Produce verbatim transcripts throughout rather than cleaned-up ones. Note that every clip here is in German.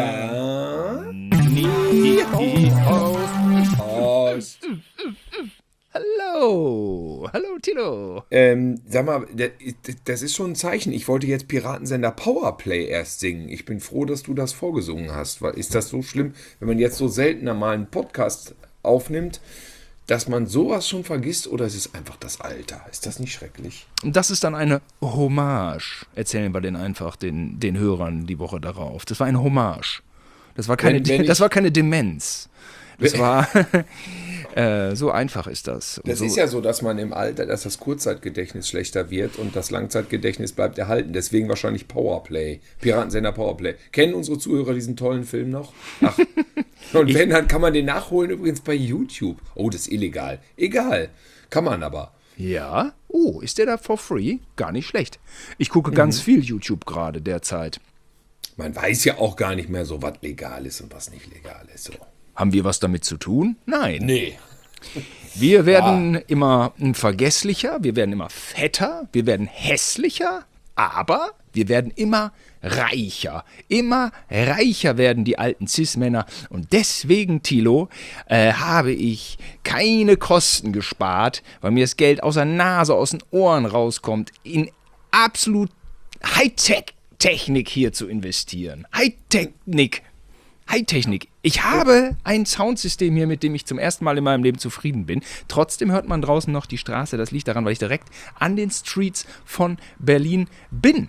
Post. Hallo, hallo Tilo. Ähm, sag mal, das ist schon ein Zeichen. Ich wollte jetzt Piratensender Powerplay erst singen. Ich bin froh, dass du das vorgesungen hast. Weil ist das so schlimm, wenn man jetzt so selten mal einen Podcast aufnimmt, dass man sowas schon vergisst, oder ist es einfach das Alter? Ist das nicht schrecklich? Das ist dann eine Hommage. Erzählen wir den einfach den, den Hörern die Woche darauf. Das war eine Hommage. Das war keine, Wenn- wenn ich- das war keine Demenz. Das war, äh, so einfach ist das. Und Das so, ist ja so, dass man im Alter, dass das Kurzzeitgedächtnis schlechter wird und das Langzeitgedächtnis bleibt erhalten. Deswegen wahrscheinlich Powerplay. Piratensender Powerplay. Kennen unsere Zuhörer diesen tollen Film noch? Ach. Und wenn, dann kann man den nachholen übrigens bei YouTube. Oh, das ist illegal. Egal. Kann man aber. Ja? Oh, ist der da for free? Gar nicht schlecht. Ich gucke ganz viel YouTube gerade derzeit. Man weiß ja auch gar nicht mehr so, was legal ist und was nicht legal ist. So. Haben wir was damit zu tun? Nein. Nee. Wir werden immer vergesslicher, wir werden immer fetter, wir werden hässlicher, aber wir werden immer reicher. Immer reicher werden die alten Cis-Männer. Und deswegen, Thilo, äh, habe ich keine Kosten gespart, weil mir das Geld aus der Nase, aus den Ohren rauskommt, in absolut Hightech-Technik hier zu investieren. Hightechnik. Hightechnik. Ich habe ein Soundsystem hier, mit dem ich zum ersten Mal in meinem Leben zufrieden bin. Trotzdem hört man draußen noch die Straße. Das liegt daran, weil ich direkt an den Streets von Berlin bin.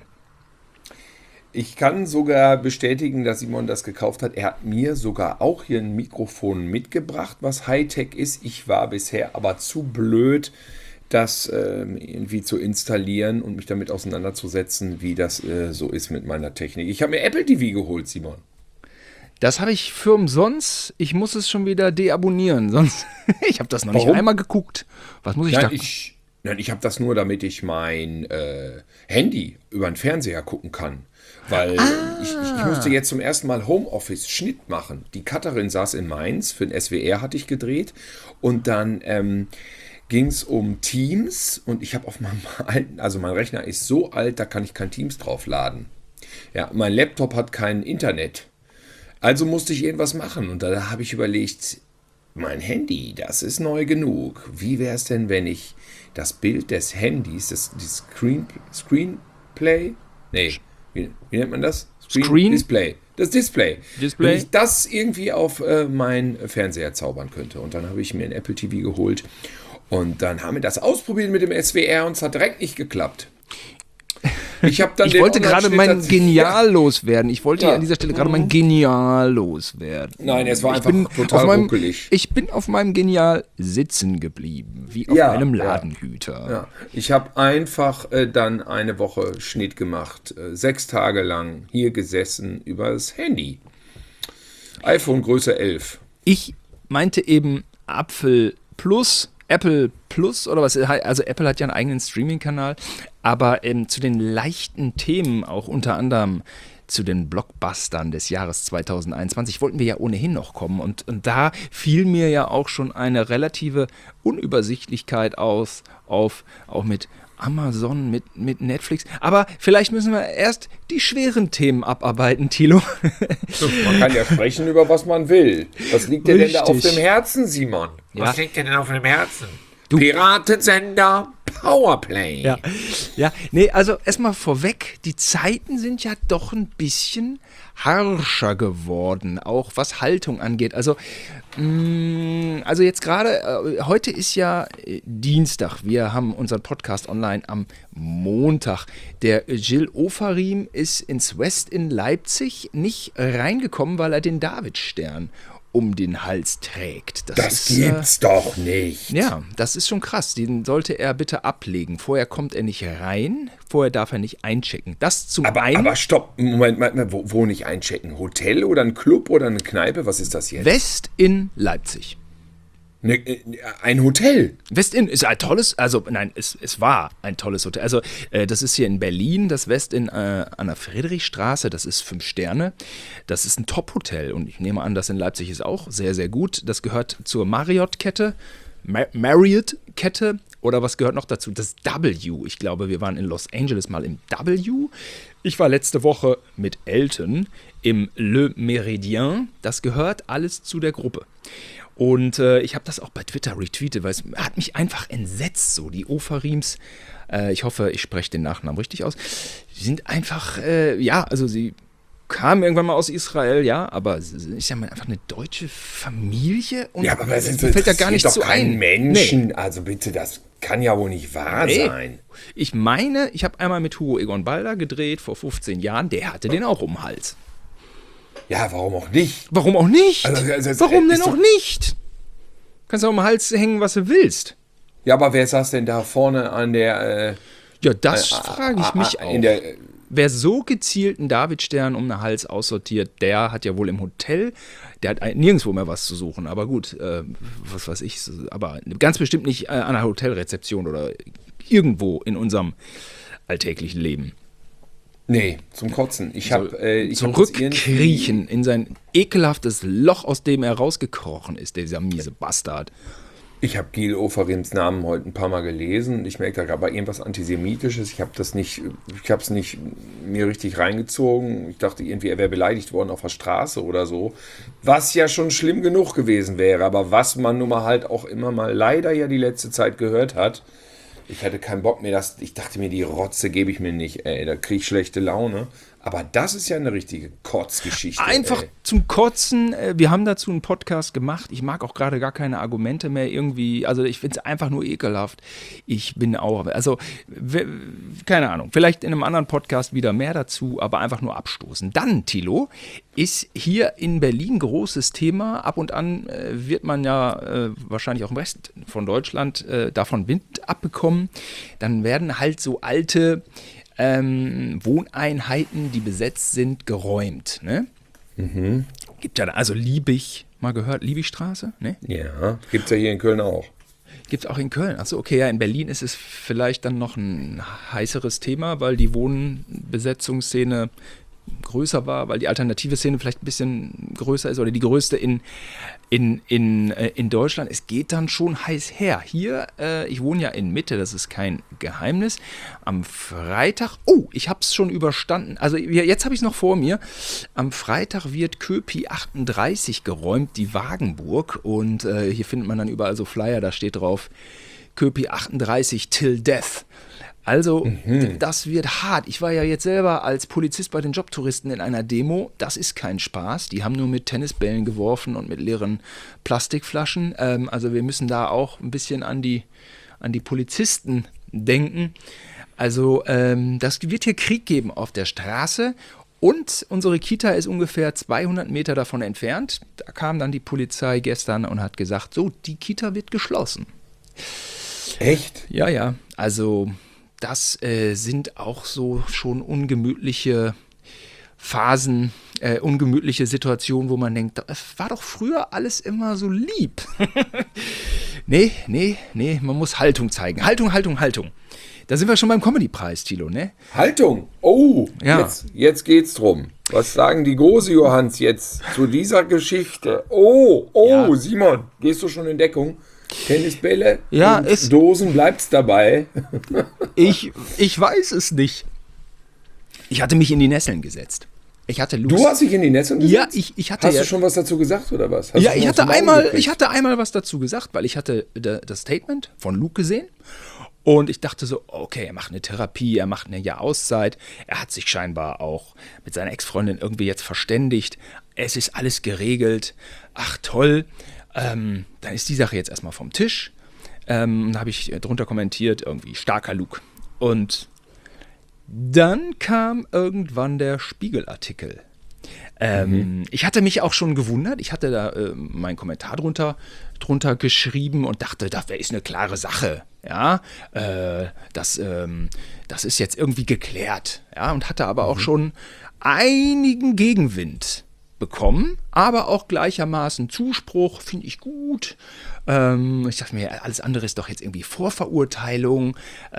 Ich kann sogar bestätigen, dass Simon das gekauft hat. Er hat mir sogar auch hier ein Mikrofon mitgebracht, was Hightech ist. Ich war bisher aber zu blöd, das äh, irgendwie zu installieren und mich damit auseinanderzusetzen, wie das äh, so ist mit meiner Technik. Ich habe mir Apple T V geholt, Simon. Das habe ich für umsonst. Ich muss es schon wieder deabonnieren. Sonst ich habe das noch nicht Warum? einmal geguckt. Was muss ich Nein, da? ich, nein, ich habe das nur, damit ich mein äh, Handy über den Fernseher gucken kann. Weil Ah. ich, ich, ich musste jetzt zum ersten Mal Homeoffice-Schnitt machen. Die Cutterin saß in Mainz, für den S W R hatte ich gedreht. Und dann ähm, ging es um Teams. Und ich habe auf meinem alten, also mein Rechner ist so alt, da kann ich kein Teams draufladen. Ja, mein Laptop hat kein Internet. Also musste ich irgendwas machen. Und da habe ich überlegt, mein Handy, das ist neu genug. Wie wäre es denn, wenn ich das Bild des Handys, das, das Screen, Screenplay, nee, wie, wie nennt man das? Screen? Display. Das Display. Display. Wenn ich das irgendwie auf äh, meinen Fernseher zaubern könnte. Und dann habe ich mir ein Apple T V geholt. Und dann haben wir das ausprobiert mit dem S W R und es hat direkt nicht geklappt. Ich, hab dann Ich den wollte gerade Online-Schnitt mein tatsächlich- Genial loswerden. Ich wollte Ja. hier an dieser Stelle gerade mein Genial loswerden. Nein, es war Ich einfach bin total auf meinem, ruckelig. Ich bin auf meinem Genial sitzen geblieben, wie auf Ja, einem ja. Ladenhüter. Ja, ich habe einfach äh, dann eine Woche Schnitt gemacht. Äh, sechs Tage lang hier gesessen übers Handy. iPhone Größe elf. Ich meinte eben Apfel Plus, Apple Plus oder was, also Apple hat ja einen eigenen Streaming-Kanal, aber ähm, zu den leichten Themen, auch unter anderem zu den Blockbustern des Jahres zweitausendeinundzwanzig, wollten wir ja ohnehin noch kommen und, und da fiel mir ja auch schon eine relative Unübersichtlichkeit aus, auf, auch mit Amazon, mit, mit Netflix, aber vielleicht müssen wir erst die schweren Themen abarbeiten, Thilo. Man kann ja sprechen über was man will. Was liegt dir denn da auf Richtig. dem Herzen, Simon? Ja. Was liegt dir denn auf dem Herzen? Piratensender Powerplay. Ja, ja, nee, also erstmal vorweg, die Zeiten sind ja doch ein bisschen harscher geworden, auch was Haltung angeht. Also, mh, also jetzt gerade, äh, heute ist ja äh, Dienstag, wir haben unseren Podcast online am Montag. Der Gilles Ofarim ist ins West in Leipzig nicht reingekommen, weil er den Davidstern um den Hals trägt. Das ist, gibt's äh, doch nicht. Ja, das ist schon krass. Den sollte er bitte ablegen. Vorher kommt er nicht rein, vorher darf er nicht einchecken. Das zum Aber, einen. aber stopp, Moment, Moment, Moment, wo, wo nicht einchecken? Hotel oder ein Club oder eine Kneipe? Was ist das jetzt? West in Leipzig. Ne, äh, ein Hotel. Westin ist ein tolles, also nein, es, es war ein tolles Hotel. Also äh, das ist hier in Berlin, das Westin äh, an der Friedrichstraße, das ist fünf Sterne. Das ist ein Top-Hotel und ich nehme an, das in Leipzig ist auch sehr, sehr gut. Das gehört zur Marriott-Kette. Mar- Marriott-Kette. Oder was gehört noch dazu? Das W. Ich glaube, wir waren in Los Angeles mal im W. Ich war letzte Woche mit Elton im Le Méridien. Das gehört alles zu der Gruppe. Und äh, ich habe das auch bei Twitter retweetet, weil es hat mich einfach entsetzt, so die Ofarims. Äh, ich hoffe, ich spreche den Nachnamen richtig aus. Die sind einfach, äh, ja, also sie kamen irgendwann mal aus Israel, ja, aber ist ja mal einfach eine deutsche Familie. Und ja, aber es ist, fällt ja gar nicht doch so kein ein. Menschen. Nee. Also bitte, das kann ja wohl nicht wahr Nee. sein. Ich meine, ich habe einmal mit Hugo Egon Balder gedreht vor fünfzehn Jahren, der hatte den auch um den Hals. Ja, warum auch nicht? Warum auch nicht? Also, also, Warum denn ist auch doch- nicht? Kannst auch um den Hals hängen, was du willst. Ja, aber wer saß denn da vorne an der... Äh, Ja, das äh, frage ich äh, mich äh, auch. In der, Wer so gezielt einen Davidstern um den Hals aussortiert, der hat ja wohl im Hotel, der hat ein- nirgendwo mehr was zu suchen. Aber gut, äh, was weiß ich, aber ganz bestimmt nicht äh, an einer Hotelrezeption oder irgendwo in unserem alltäglichen Leben. nee, zum Kotzen. Ich habe... Äh, ich hab das irgendwie- Zurückkriechen in sein ekelhaftes Loch, aus dem er rausgekrochen ist, dieser miese Bastard. Ich habe Gil Ofarims Namen heute ein paar Mal gelesen. Ich merke, da gab irgendwas Antisemitisches. Ich habe das nicht, ich habe es nicht mir richtig reingezogen. Ich dachte irgendwie, er wäre beleidigt worden auf der Straße oder so. Was ja schon schlimm genug gewesen wäre. Aber was man nun mal halt auch immer mal leider ja die letzte Zeit gehört hat. Ich hatte keinen Bock mehr. Das, ich dachte mir, die Rotze gebe ich mir nicht. Ey, da kriege ich schlechte Laune. Aber das ist ja eine richtige Kotzgeschichte. Einfach ey. zum Kotzen. äh, Wir haben dazu einen Podcast gemacht. Ich mag auch gerade gar keine Argumente mehr irgendwie. Also ich finde es einfach nur ekelhaft. Ich bin auch, also w- keine Ahnung, vielleicht in einem anderen Podcast wieder mehr dazu, aber einfach nur abstoßen. Dann, Thilo, ist hier in Berlin großes Thema. Ab und an äh, wird man ja äh, wahrscheinlich auch im Rest von Deutschland äh, davon Wind abbekommen. Dann werden halt so alte Ähm, Wohneinheiten, die besetzt sind, geräumt. Ne? Mhm. Gibt ja da, also Liebig, mal gehört, Liebigstraße? Ne? Ja, gibt es ja hier in Köln auch. Gibt es auch in Köln. Achso, okay, ja, in Berlin ist es vielleicht dann noch ein heißeres Thema, weil die Wohnbesetzungsszene größer war, weil die alternative Szene vielleicht ein bisschen größer ist oder die größte in, in, in, äh, in Deutschland. Es geht dann schon heiß her. Hier, äh, ich wohne ja in Mitte, das ist kein Geheimnis. Am Freitag, oh, ich habe es schon überstanden. Also jetzt habe ich es noch vor mir. Am Freitag wird Köpi achtunddreißig geräumt, die Wagenburg. Und äh, hier findet man dann überall so Flyer, da steht drauf, Köpi achtunddreißig till death. Also, mhm. das wird hart. Ich war ja jetzt selber als Polizist bei den Jobtouristen in einer Demo. Das ist kein Spaß. Die haben nur mit Tennisbällen geworfen und mit leeren Plastikflaschen. Ähm, also wir müssen da auch ein bisschen an die, an die Polizisten denken. Also ähm, das wird hier Krieg geben auf der Straße. Und unsere Kita ist ungefähr zweihundert Meter davon entfernt. Da kam dann die Polizei gestern und hat gesagt, so, die Kita wird geschlossen. Echt? Ja, ja. Also das äh, sind auch so schon ungemütliche Phasen, äh, ungemütliche Situationen, wo man denkt, das war doch früher alles immer so lieb. nee, nee, nee, man muss Haltung zeigen. Haltung, Haltung, Haltung. Da sind wir schon beim Comedy-Preis, Thilo, ne? Haltung! Oh, Ja. jetzt, jetzt geht's drum. Was sagen die Gose-Johans jetzt zu dieser Geschichte? Oh, oh, Ja. Simon, gehst du schon in Deckung? Tennisbälle Ja, und es- Dosen, bleibt's dabei. Ich, ich weiß es nicht. Ich hatte mich in die Nesseln gesetzt. Ich hatte Lust. Du hast dich in die Netze gesetzt? Ja, ich, ich hatte Hast ja, du schon was dazu gesagt oder was? Hast ja, du ich schon hatte was vom Auge einmal, gekriegt? ich hatte einmal was dazu gesagt, weil ich hatte da- das Statement von Luke gesehen und ich dachte so, okay, er macht eine Therapie, er macht eine Jahr Auszeit, er hat sich scheinbar auch mit seiner Ex-Freundin irgendwie jetzt verständigt, es ist alles geregelt, ach toll, ähm, dann ist die Sache jetzt erstmal vom Tisch. Ähm, da habe ich drunter kommentiert, irgendwie starker Luke. Und dann kam irgendwann der Spiegelartikel. Ähm, mhm. Ich hatte mich auch schon gewundert. Ich hatte da äh, meinen Kommentar drunter, drunter geschrieben und dachte, das ist eine klare Sache. Ja, äh, das, ähm, das ist jetzt irgendwie geklärt. Ja, und hatte aber mhm. auch schon einigen Gegenwind bekommen. aber auch gleichermaßen Zuspruch, finde ich gut. Ähm, ich dachte mir, alles andere ist doch jetzt irgendwie Vorverurteilung.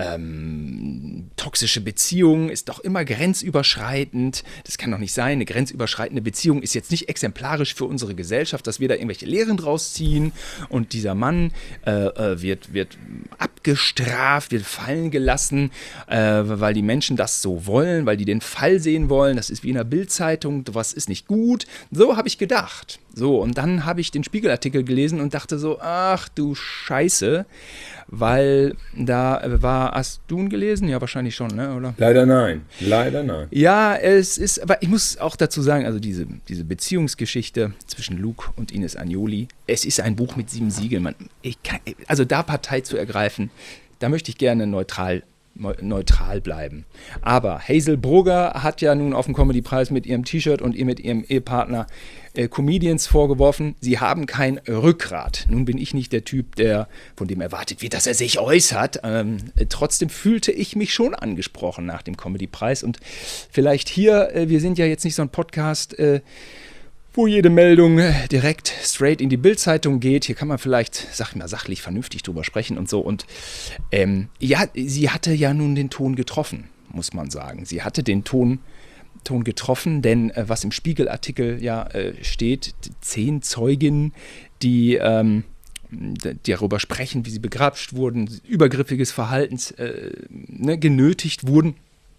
Ähm, toxische Beziehung ist doch immer grenzüberschreitend. Das kann doch nicht sein. Eine grenzüberschreitende Beziehung ist jetzt nicht exemplarisch für unsere Gesellschaft, dass wir da irgendwelche Lehren draus ziehen. Und dieser Mann äh, wird, wird abgestraft, wird fallen gelassen, äh, weil die Menschen das so wollen, weil die den Fall sehen wollen. Das ist wie in der Bild-Zeitung, was ist nicht gut. So habe ich gedacht. So, und dann habe ich den Spiegelartikel gelesen und dachte so, ach du Scheiße, weil da war, hast du ihn gelesen? Ja, wahrscheinlich schon, ne, oder? Leider nein, leider nein. Ja, es ist, aber ich muss auch dazu sagen, also diese, diese Beziehungsgeschichte zwischen Luke und Ines Agnoli, es ist ein Buch mit sieben Siegeln. Man, ich kann, also da Partei zu ergreifen, da möchte ich gerne neutral neutral bleiben. Aber Hazel Brugger hat ja nun auf dem Comedy-Preis mit ihrem T-Shirt und ihr mit ihrem Ehepartner äh, Comedians vorgeworfen, sie haben kein Rückgrat. Nun bin ich nicht der Typ, der von dem erwartet wird, dass er sich äußert. Ähm, äh, trotzdem fühlte ich mich schon angesprochen nach dem Comedy-Preis. Und vielleicht hier, äh, wir sind ja jetzt nicht so ein Podcast, äh, wo jede Meldung direkt straight in die Bild-Zeitung geht. Hier kann man vielleicht, sag ich mal, sachlich, vernünftig drüber sprechen und so. Und ähm, ja, sie hatte ja nun den Ton getroffen, muss man sagen. Sie hatte den Ton, Ton getroffen, denn äh, was im Spiegelartikel ja äh, steht, zehn Zeuginnen, die ähm, darüber sprechen, wie sie begrapscht wurden, übergriffiges Verhalten äh, ne, genötigt wurden.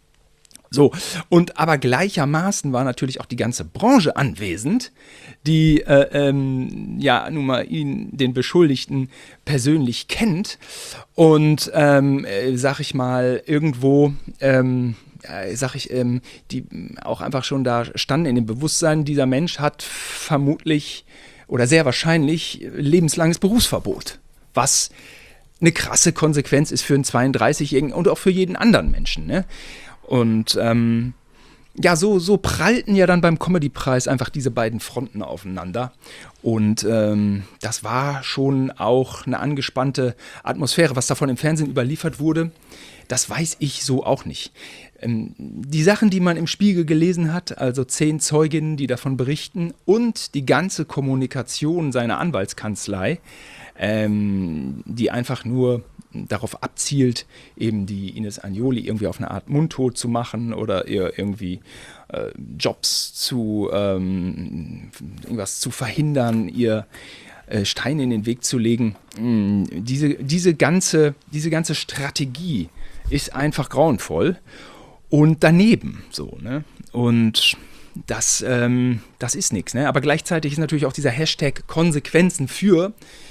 So, und aber gleichermaßen war natürlich auch die ganze Branche anwesend, die äh, ähm, ja nun mal ihn, den Beschuldigten, persönlich kennt und, ähm, äh, sag ich mal, irgendwo, ähm, äh, sag ich, ähm, die auch einfach schon da standen in dem Bewusstsein, dieser Mensch hat vermutlich oder sehr wahrscheinlich lebenslanges Berufsverbot, was eine krasse Konsequenz ist für einen zweiunddreißigjährigen und auch für jeden anderen Menschen, ne? Und ähm, ja, so, so prallten ja dann beim Comedy-Preis einfach diese beiden Fronten aufeinander. Und ähm, das war schon auch eine angespannte Atmosphäre. Was davon im Fernsehen überliefert wurde, das weiß ich so auch nicht. Ähm, die Sachen, die man im Spiegel gelesen hat, also zehn Zeuginnen, die davon berichten und die ganze Kommunikation seiner Anwaltskanzlei, ähm, die einfach nur darauf abzielt, eben die Ines Agnoli irgendwie auf eine Art mundtot zu machen oder ihr irgendwie äh, Jobs zu ähm, irgendwas zu verhindern, ihr äh, Steine in den Weg zu legen. Mm, diese, diese, ganze, diese ganze Strategie ist einfach grauenvoll und daneben so, ne? Und das, ähm, das ist nichts, ne? Aber gleichzeitig ist natürlich auch dieser Hashtag Konsequenzen für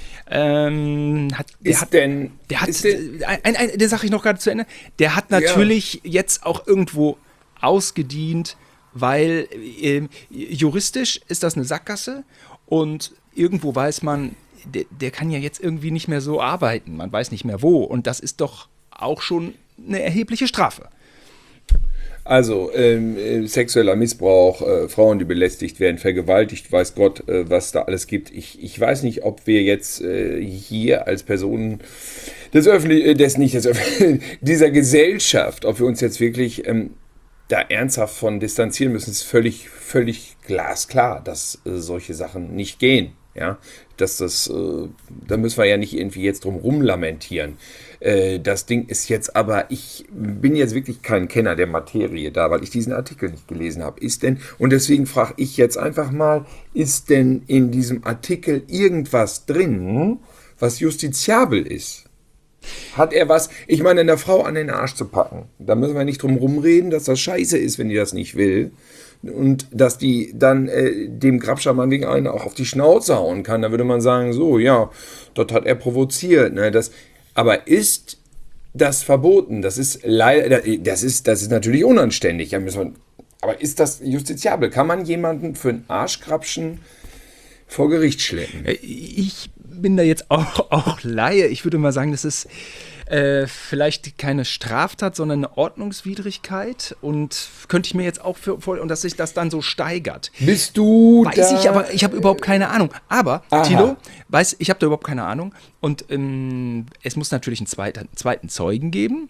Ähm, hat, der ist hat, denn, der hat, ist denn, ein, ein, ein, der sage ich noch gerade zu Ende, der hat natürlich ja. jetzt auch irgendwo ausgedient, weil äh, juristisch ist das eine Sackgasse und irgendwo weiß man, der, der kann ja jetzt irgendwie nicht mehr so arbeiten, man weiß nicht mehr wo und das ist doch auch schon eine erhebliche Strafe. Also ähm, sexueller Missbrauch, äh, Frauen, die belästigt werden, vergewaltigt, weiß Gott, äh, was da alles gibt. Ich, ich weiß nicht, ob wir jetzt äh, hier als Personen des Öffentlichen, des nicht des Öffentlichen, dieser Gesellschaft, ob wir uns jetzt wirklich ähm, da ernsthaft von distanzieren müssen, ist völlig, völlig glasklar, dass äh, solche Sachen nicht gehen. Ja, dass das, äh, da müssen wir ja nicht irgendwie jetzt drum rumlamentieren. Äh, das Ding ist jetzt aber, ich bin jetzt wirklich kein Kenner der Materie da, weil ich diesen Artikel nicht gelesen habe. Ist denn, und deswegen frage ich jetzt einfach mal, ist denn in diesem Artikel irgendwas drin, was justiziabel ist? Hat er was, ich meine, einer Frau an den Arsch zu packen, da müssen wir nicht drum rumreden, dass das scheiße ist, wenn die das nicht will. Und dass die dann äh, dem Grabscher wegen einen auch auf die Schnauze hauen kann, da würde man sagen, so, ja, dort hat er provoziert. Ne, das, aber ist das verboten? Das ist leider, das ist, das ist natürlich unanständig. Ja, müssen wir, aber ist das justiziabel? Kann man jemanden für einen Arschgrabschen vor Gericht schleppen? Ich bin da jetzt auch, auch Laie. Ich würde mal sagen, das ist äh, vielleicht keine Straftat, sondern eine Ordnungswidrigkeit. Und könnte ich mir jetzt auch für, und dass sich das dann so steigert. Bist du Weiß da? ich, aber ich habe überhaupt keine Ahnung. Aber, Aha. Thilo, weiß, ich habe da überhaupt keine Ahnung. Und ähm, es muss natürlich einen zweiten, zweiten Zeugen geben.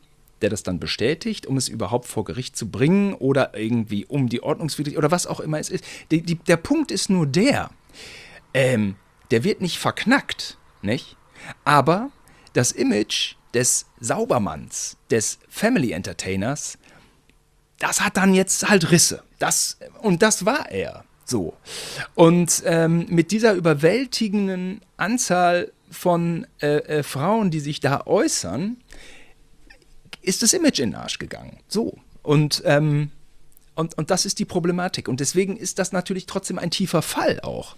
der das dann bestätigt, um es überhaupt vor Gericht zu bringen oder irgendwie um die Ordnungswidrigkeit oder was auch immer es ist. Die, die, der Punkt ist nur der, ähm, der wird nicht verknackt, nicht? Aber das Image des Saubermanns, des Family Entertainers, das hat dann jetzt halt Risse. Das, und das war er. So. Und ähm, mit dieser überwältigenden Anzahl von äh, äh, Frauen, die sich da äußern, ist das Image in den Arsch gegangen. So. Und, ähm, und, und das ist die Problematik. Und deswegen ist das natürlich trotzdem ein tiefer Fall auch.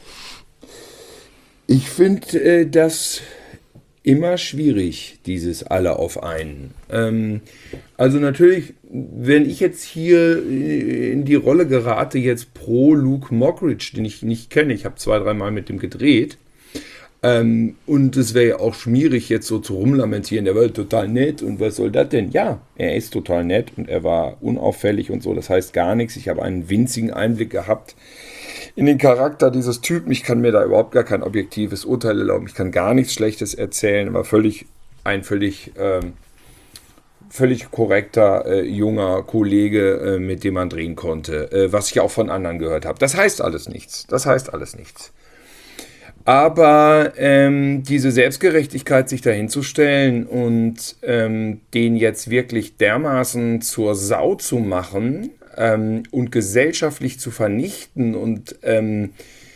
Ich finde äh, das immer schwierig, dieses alle auf einen. Ähm, also natürlich, wenn ich jetzt hier in die Rolle gerate, jetzt pro Luke Mockridge, den ich nicht kenne, ich habe zwei, dreimal mit dem gedreht, ähm, und es wäre ja auch schwierig, jetzt so zu rumlamentieren, der war total nett und was soll das denn? Ja, er ist total nett und er war unauffällig und so, das heißt gar nichts. Ich habe einen winzigen Einblick gehabt in den Charakter dieses Typen. Ich kann mir da überhaupt gar kein objektives Urteil erlauben. Ich kann gar nichts Schlechtes erzählen. War völlig ein völlig, ähm, völlig korrekter äh, junger Kollege, äh, mit dem man drehen konnte, äh, was ich auch von anderen gehört habe. Das heißt alles nichts. Das heißt alles nichts. Aber ähm, diese Selbstgerechtigkeit, sich dahin zu stellen und ähm, den jetzt wirklich dermaßen zur Sau zu machen, Ähm, und gesellschaftlich zu vernichten und ähm,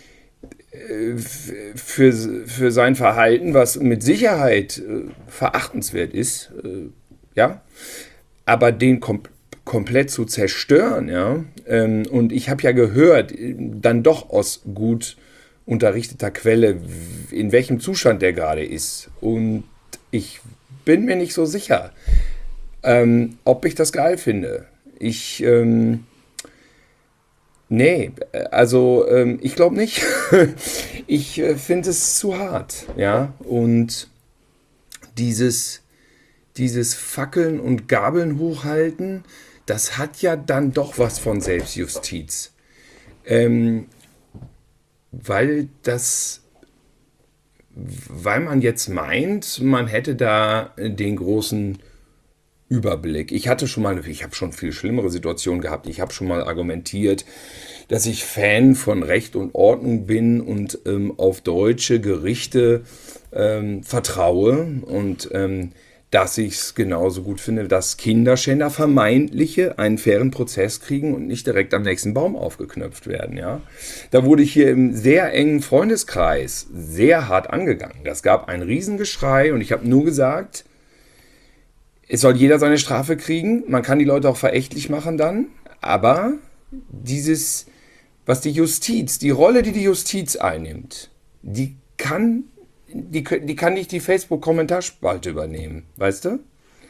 für, für sein Verhalten, was mit Sicherheit äh, verachtenswert ist, äh, ja, aber den kom- komplett zu zerstören, ja, ähm, und ich habe ja gehört, dann doch aus gut unterrichteter Quelle, in welchem Zustand der gerade ist, und ich bin mir nicht so sicher, ähm, ob ich das geil finde. Ich, ähm, nee, also ähm, ich glaube nicht. Ich äh, finde es zu hart, ja, und dieses, dieses Fackeln und Gabeln hochhalten, das hat ja dann doch was von Selbstjustiz. Ähm, weil das, weil man jetzt meint, man hätte da den großen Überblick. Ich hatte schon mal, ich habe schon viel schlimmere Situationen gehabt. Ich habe schon mal argumentiert, dass ich Fan von Recht und Ordnung bin und ähm, auf deutsche Gerichte ähm, vertraue und ähm, dass ich es genauso gut finde, dass Kinderschänder vermeintliche einen fairen Prozess kriegen und nicht direkt am nächsten Baum aufgeknöpft werden. Ja? Da wurde ich hier im sehr engen Freundeskreis sehr hart angegangen. Das gab ein Riesengeschrei und ich habe nur gesagt, es soll jeder seine Strafe kriegen. Man kann die Leute auch verächtlich machen dann. Aber dieses, was die Justiz, die Rolle, die die Justiz einnimmt, die kann, die, die kann nicht die Facebook-Kommentarspalte übernehmen. Weißt du?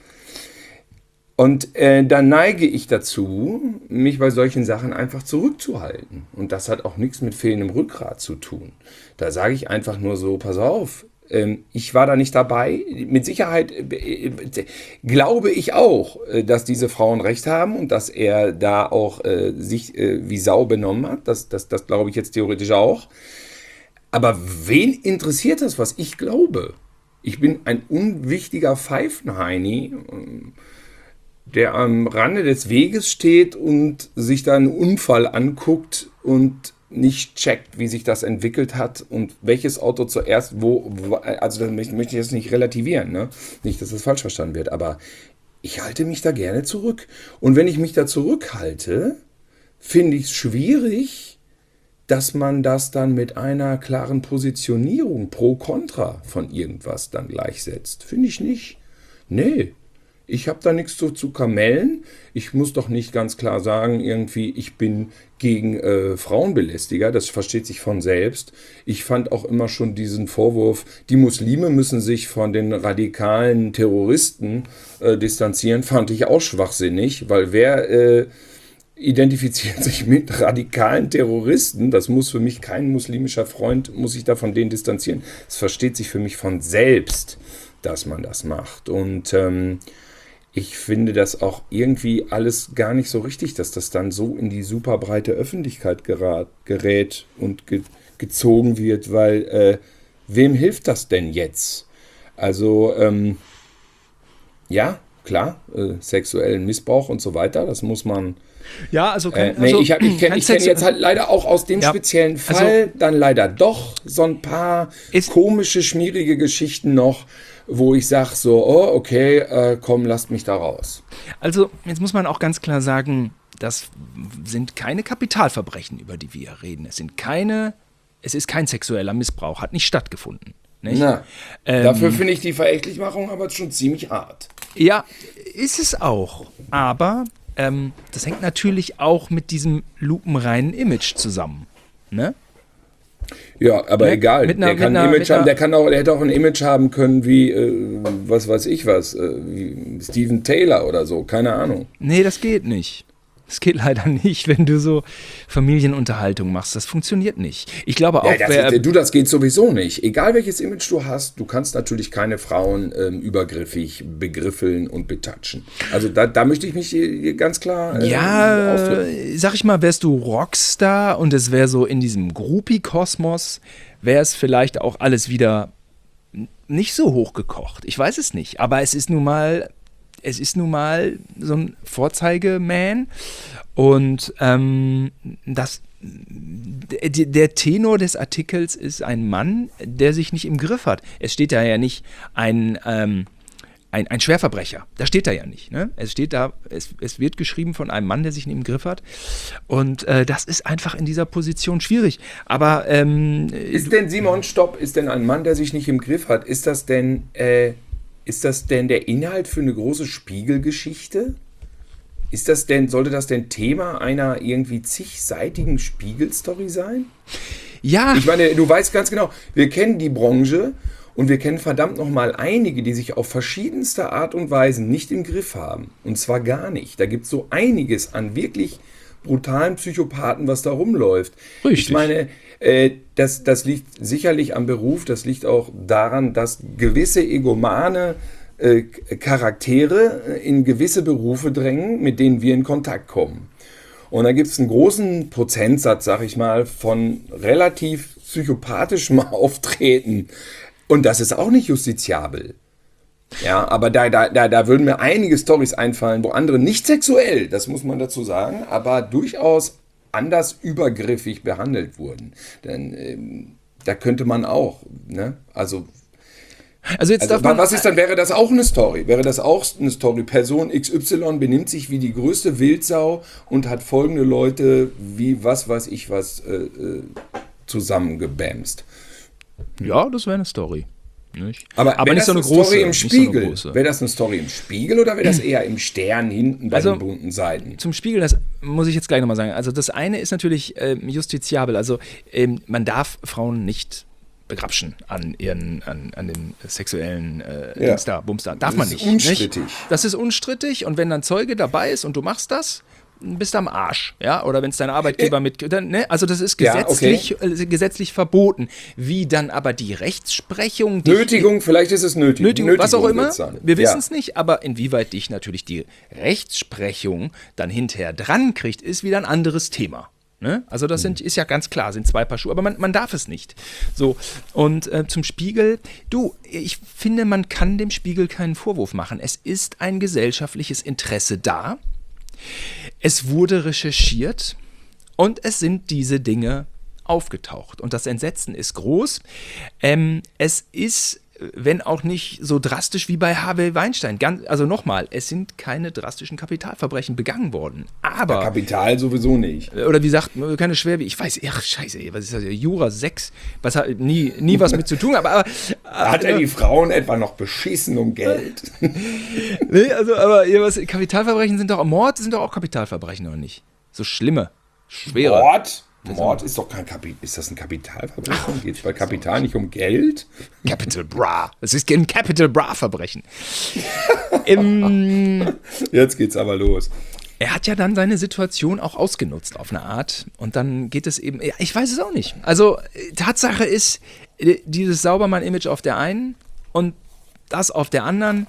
Und äh, da neige ich dazu, mich bei solchen Sachen einfach zurückzuhalten. Und das hat auch nichts mit fehlendem Rückgrat zu tun. Da sage ich einfach nur so, pass auf, ich war da nicht dabei. Mit Sicherheit äh, glaube ich auch, dass diese Frauen recht haben und dass er da auch äh, sich äh, wie Sau benommen hat. Das, das, das glaube ich jetzt theoretisch auch. Aber wen interessiert das, was ich glaube? Ich bin ein unwichtiger Pfeifenheini, der am Rande des Weges steht und sich da einen Unfall anguckt und nicht checkt, wie sich das entwickelt hat und welches Auto zuerst wo, wo also dann möchte ich das nicht relativieren, ne? Nicht, dass das falsch verstanden wird, aber ich halte mich da gerne zurück. Und wenn ich mich da zurückhalte, finde ich es schwierig, dass man das dann mit einer klaren Positionierung pro Kontra von irgendwas dann gleichsetzt. Finde ich nicht. Nee. Ich habe da nichts zu, zu kamellen. Ich muss doch nicht ganz klar sagen, irgendwie, ich bin gegen äh, Frauenbelästiger. Das versteht sich von selbst. Ich fand auch immer schon diesen Vorwurf, die Muslime müssen sich von den radikalen Terroristen äh, distanzieren, fand ich auch schwachsinnig, weil wer äh, identifiziert sich mit radikalen Terroristen? Das muss für mich kein muslimischer Freund, muss sich da von denen distanzieren. Es versteht sich für mich von selbst, dass man das macht. Und ähm, ich finde das auch irgendwie alles gar nicht so richtig, dass das dann so in die super breite Öffentlichkeit gerat, gerät und ge, gezogen wird, weil äh, wem hilft das denn jetzt? Also, ähm, ja, klar, äh, sexuellen Missbrauch und so weiter, das muss man... Ja, also, Äh, kein, nee, also ich, hab- ich kenne ich kenn jetzt halt leider auch aus dem Ja, speziellen also- Fall dann leider doch so ein paar Ist- komische, schmierige Geschichten noch, wo ich sage so, oh, okay, äh, komm, lasst mich da raus. Also, jetzt muss man auch ganz klar sagen, das sind keine Kapitalverbrechen, über die wir hier reden. Es sind keine, es ist kein sexueller Missbrauch, hat nicht stattgefunden. Nicht? Na, Ähm, dafür finde ich die Verächtlichmachung aber schon ziemlich hart. Ja, ist es auch. Aber ähm, das hängt natürlich auch mit diesem lupenreinen Image zusammen. Ne? Ja, aber Ne? egal. Mit einer- der mit kann einer- ein Image mit haben, einer- der kann auch, der hätte auch ein Image haben können wie, äh, was weiß ich was, äh, wie Steven Taylor oder so, keine Ahnung. Nee, das geht nicht. Das geht leider nicht, wenn du so Familienunterhaltung machst. Das funktioniert nicht. Ich glaube auch, Ja, das, wer, du, das geht sowieso nicht. Egal welches Image du hast, du kannst natürlich keine Frauen ähm, übergriffig begriffeln und betatschen. Also da, da möchte ich mich hier ganz klar äh, ja, ausdrücken. sag ich mal, wärst du Rockstar und es wäre so in diesem Groupie-Kosmos, wäre es vielleicht auch alles wieder n- nicht so hochgekocht. Ich weiß es nicht, aber es ist nun mal, es ist nun mal so ein Vorzeigeman und ähm, das, der, der Tenor des Artikels ist ein Mann, der sich nicht im Griff hat. Es steht da ja nicht ein ähm, Ein, ein Schwerverbrecher, da steht da ja nicht. Ne? Es steht da, es, es wird geschrieben von einem Mann, der sich nicht im Griff hat. Und äh, das ist einfach in dieser Position schwierig. Aber ähm, Ist denn, Simon, stopp, ist denn ein Mann, der sich nicht im Griff hat, ist das denn, äh, ist das denn der Inhalt für eine große Spiegelgeschichte? Ist das denn, sollte das denn Thema einer irgendwie zigseitigen Spiegelstory sein? ja, Ich meine, du weißt ganz genau, wir kennen die Branche und wir kennen verdammt nochmal einige, die sich auf verschiedenste Art und Weisen nicht im Griff haben. Und zwar gar nicht. Da gibt es so einiges an wirklich brutalen Psychopathen, was da rumläuft. Richtig. Ich meine, äh, das, das liegt sicherlich am Beruf, das liegt auch daran, dass gewisse egomane äh, Charaktere in gewisse Berufe drängen, mit denen wir in Kontakt kommen. Und da gibt es einen großen Prozentsatz, sag ich mal, von relativ psychopathischem Auftreten. Und das ist auch nicht justiziabel. Ja, aber da, da, da, da würden mir einige Storys einfallen, wo andere nicht sexuell, das muss man dazu sagen, aber durchaus anders übergriffig behandelt wurden. Denn ähm, da könnte man auch, ne? Also, also jetzt also darf man, was ist dann, wäre das auch eine Story? Wäre das auch eine Story? Person X Y benimmt sich wie die größte Wildsau und hat folgende Leute wie was weiß ich was äh, äh, zusammengebämst. ja, das wäre eine Story. Nicht? Aber, Aber wäre nicht so eine das große. Story im nicht so eine Spiegel? große. Wäre das eine Story im Spiegel oder wäre das eher im Stern hinten bei Also, den bunten Seiten? Zum Spiegel, das muss ich jetzt gleich nochmal sagen. Also das eine ist natürlich ähm, justiziabel. Also ähm, man darf Frauen nicht begrapschen an ihren, an, an den sexuellen äh, Ja. Dings da, Bums da. Darf Das man ist nicht. unstrittig. Nicht? Das ist unstrittig und wenn dann Zeuge dabei ist und du machst das, bist du am Arsch, ja, oder wenn es dein Arbeitgeber mit, dann, ne? Also das ist Ja, gesetzlich, äh, gesetzlich verboten. Wie dann aber die Rechtsprechung, die Nötigung, vielleicht ist es nötig. Nötigung, was auch immer, wird's sein. wir wissen Ja. es nicht, aber inwieweit dich natürlich die Rechtsprechung dann hinterher dran kriegt, ist wieder ein anderes Thema. Ne? Also das sind, ist ja ganz klar, sind zwei Paar Schuhe, aber man, man darf es nicht. So, und äh, zum Spiegel, du, ich finde, man kann dem Spiegel keinen Vorwurf machen. Es ist ein gesellschaftliches Interesse da. Es wurde recherchiert und es sind diese Dinge aufgetaucht. Und das Entsetzen ist groß. Ähm, es ist, wenn auch nicht so drastisch wie bei Harvey Weinstein. Ganz, also nochmal, es sind keine drastischen Kapitalverbrechen begangen worden. Aber, Kapital sowieso nicht. oder wie sagt, keine schwer wie, ich weiß, ach scheiße, ey, was ist das, Jura sechs, was hat nie, nie was mit zu tun, aber, aber Hat er die Frauen etwa noch beschissen um Geld? nee, also, aber ja, was, Kapitalverbrechen sind doch, Mord sind doch auch Kapitalverbrechen, oder nicht? So schlimme, schwere. Mord? Mord ist doch kein Kapital. Ist das ein Kapitalverbrechen? Geht es bei Kapital nicht um Geld? Capital Bra. Es ist ein Capital Bra Verbrechen. Im, Jetzt geht's aber los. er hat ja dann seine Situation auch ausgenutzt auf eine Art. Und dann geht es eben, ja, ich weiß es auch nicht. Also äh, Tatsache ist, äh, dieses Saubermann-Image auf der einen und das auf der anderen.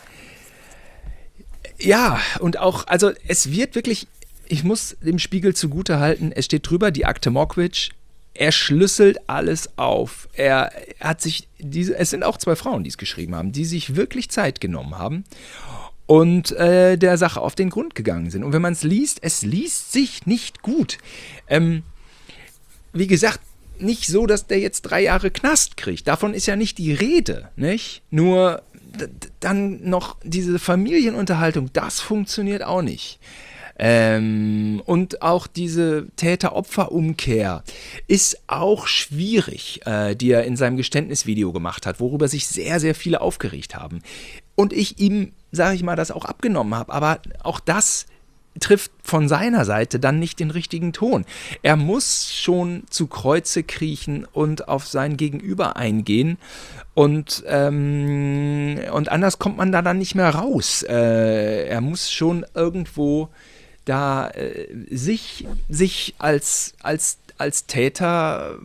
Ja, und auch, also es wird wirklich, ich muss dem Spiegel zugutehalten, es steht drüber, die Akte Mockridge, er schlüsselt alles auf. Er, er hat sich, diese, es sind auch zwei Frauen, die es geschrieben haben, die sich wirklich Zeit genommen haben und äh, der Sache auf den Grund gegangen sind. Und wenn man es liest, es liest sich nicht gut. Ähm, wie gesagt, nicht so, dass der jetzt drei Jahre Knast kriegt. Davon ist ja nicht die Rede, nicht? Nur d- dann noch diese Familienunterhaltung, das funktioniert auch nicht. Ähm, und auch diese Täter-Opfer-Umkehr ist auch schwierig, äh, die er in seinem Geständnisvideo gemacht hat, worüber sich sehr, sehr viele aufgeregt haben. Und ich ihm, sage ich mal, das auch abgenommen habe. Aber auch das trifft von seiner Seite dann nicht den richtigen Ton. Er muss schon zu Kreuze kriechen und auf sein Gegenüber eingehen und, ähm, und anders kommt man da dann nicht mehr raus. Äh, er muss schon irgendwo da äh, sich, sich als, als, als Täter,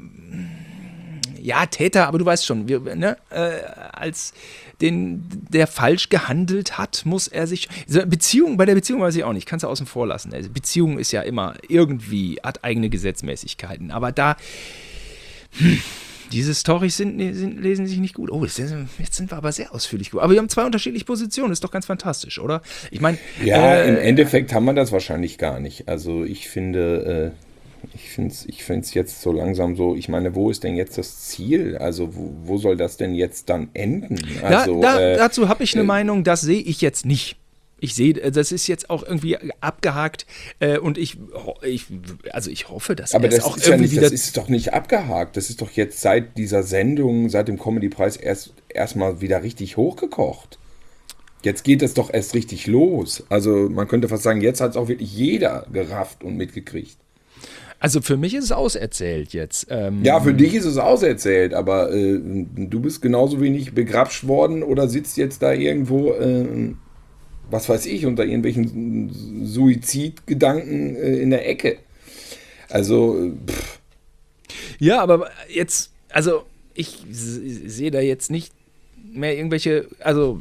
ja Täter, aber du weißt schon, wir, ne, äh, als den, der falsch gehandelt hat, muss er sich, Beziehung, bei der Beziehung weiß ich auch nicht, kannst du außen vor lassen. Also Beziehung ist ja immer irgendwie, hat eigene Gesetzmäßigkeiten, aber da, hm, diese Storys sind, sind, lesen sich nicht gut. Oh, jetzt sind wir aber sehr ausführlich gut. Aber wir haben zwei unterschiedliche Positionen, ist doch ganz fantastisch, oder? Ich meine, ja, äh, im Endeffekt haben wir das wahrscheinlich gar nicht. Also ich finde, äh, ich finde es ich find's jetzt so langsam so, ich meine, wo ist denn jetzt das Ziel? Also wo, wo soll das denn jetzt dann enden? Also, da, da, äh, dazu habe ich eine äh, Meinung, das sehe ich jetzt nicht. Ich sehe, das ist jetzt auch irgendwie abgehakt äh, und ich, ich, also ich hoffe, dass aber er es das auch ist ja irgendwie nicht, wieder... das ist doch nicht abgehakt. Das ist doch jetzt seit dieser Sendung, seit dem Comedy-Preis erst erstmal wieder richtig hochgekocht. Jetzt geht es doch erst richtig los. Also man könnte fast sagen, jetzt hat es auch wirklich jeder gerafft und mitgekriegt. Also für mich ist es auserzählt jetzt. Ähm, Ja, für dich ist es auserzählt, aber äh, du bist genauso wenig begrapscht worden oder sitzt jetzt da irgendwo, äh, was weiß ich, unter irgendwelchen Suizidgedanken äh, in der Ecke. Also, pff. Ja, aber jetzt, also ich sehe da jetzt nicht mehr irgendwelche, also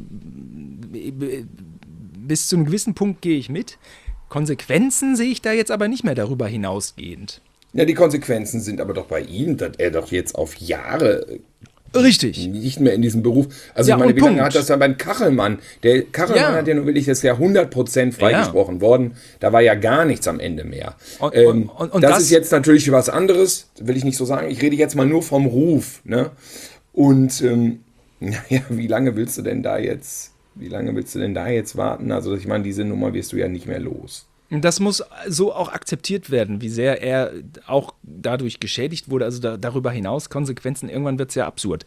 bis zu einem gewissen Punkt gehe ich mit. Konsequenzen sehe ich da jetzt aber nicht mehr darüber hinausgehend. Ja, die Konsequenzen sind aber doch bei ihm, dass er doch jetzt auf Jahre Richtig. nicht mehr in diesem Beruf. Also Ja, ich meine, und wie lange Punkt. hat das dann beim Kachelmann? Der Kachelmann Ja. hat ja nun wirklich das ja hundert Prozent freigesprochen Ja. worden. Da war ja gar nichts am Ende mehr. Und- ähm, und- und das, das- ist jetzt natürlich was anderes, will ich nicht so sagen. Ich rede jetzt mal nur vom Ruf. Ne? Und ähm, naja, wie lange willst du denn da jetzt, wie lange willst du denn da jetzt warten? Also ich meine, diese Nummer wirst du ja nicht mehr los. Das muss so auch akzeptiert werden, wie sehr er auch dadurch geschädigt wurde. Also da, darüber hinaus Konsequenzen, irgendwann wird es ja absurd.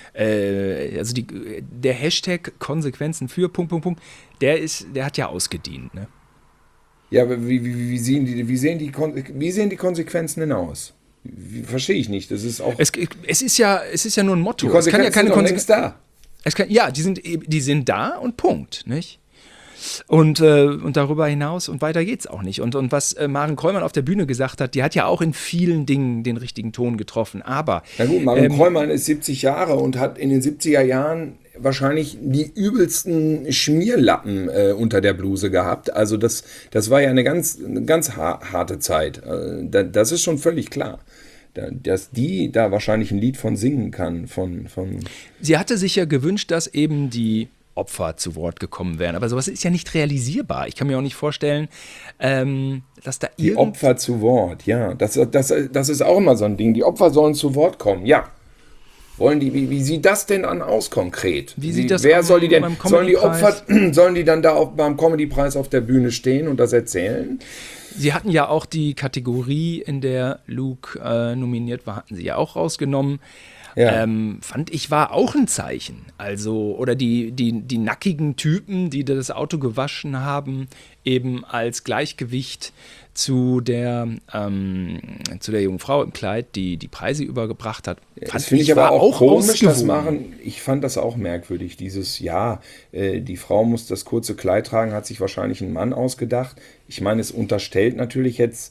Äh, also die, der Hashtag Konsequenzen für Punkt, Punkt, Punkt, der ist, der hat ja ausgedient. Ne? Ja, aber wie, wie, wie, sehen die, wie, sehen die, Kon- wie sehen die Konsequenzen denn aus? Wie, verstehe ich nicht. Das ist auch. Es, es, ist ja, es ist ja nur ein Motto. Die Es kann ja Konsequenzen keine sind doch längst Konsequenzen. da. Es kann, ja, die sind, eben- die sind da und Punkt, nicht? Und, äh, und darüber hinaus und weiter geht's auch nicht. Und, und was äh, Maren Kräumann auf der Bühne gesagt hat, die hat ja auch in vielen Dingen den richtigen Ton getroffen. Aber Na gut, Maren ähm, Kräumann ist siebzig Jahre und hat in den siebziger Jahren wahrscheinlich die übelsten Schmierlappen äh, unter der Bluse gehabt. Also das, das war ja eine ganz, eine ganz ha- harte Zeit. Äh, da, das ist schon völlig klar. Da, dass die da wahrscheinlich ein Lied von singen kann. Von, von sie hatte sich ja gewünscht, dass eben die Opfer zu Wort gekommen wären. Aber sowas ist ja nicht realisierbar. Ich kann mir auch nicht vorstellen, ähm, dass da die irgend... Opfer zu Wort, ja. Das, das, das ist auch immer so ein Ding. Die Opfer sollen zu Wort kommen, ja. Wollen die, wie, wie sieht das denn an aus konkret? Wie sieht das wer am- soll die denn, beim sollen die Opfer, Comedy-Preis? sollen die dann da auch beim Comedy-Preis auf der Bühne stehen und das erzählen? Sie hatten ja auch die Kategorie, in der Luke äh, nominiert war, hatten sie ja auch rausgenommen. Ja. Ähm, fand ich, war auch ein Zeichen. Also, oder die, die, die nackigen Typen, die das Auto gewaschen haben, eben als Gleichgewicht zu der, ähm, zu der jungen Frau im Kleid, die die Preise übergebracht hat. Das finde ich aber war auch komisch, das ausgewogen. machen. Ich fand das auch merkwürdig. Dieses, ja, äh, die Frau muss das kurze Kleid tragen, hat sich wahrscheinlich ein Mann ausgedacht. Ich meine, es unterstellt natürlich jetzt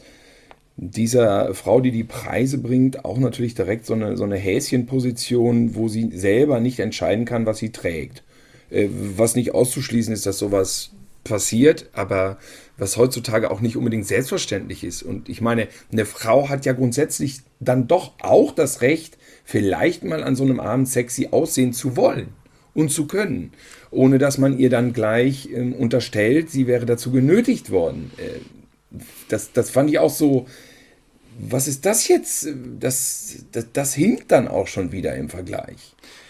dieser Frau, die die Preise bringt, auch natürlich direkt so eine, so eine Häschenposition, wo sie selber nicht entscheiden kann, was sie trägt. Äh, was nicht auszuschließen ist, dass sowas passiert, aber was heutzutage auch nicht unbedingt selbstverständlich ist. Und ich meine, eine Frau hat ja grundsätzlich dann doch auch das Recht, vielleicht mal an so einem Abend sexy aussehen zu wollen. und zu können, ohne dass man ihr dann gleich ähm, unterstellt, sie wäre dazu genötigt worden. Äh, das, das fand ich auch so, was ist das jetzt? Das, das, das hinkt dann auch schon wieder im Vergleich.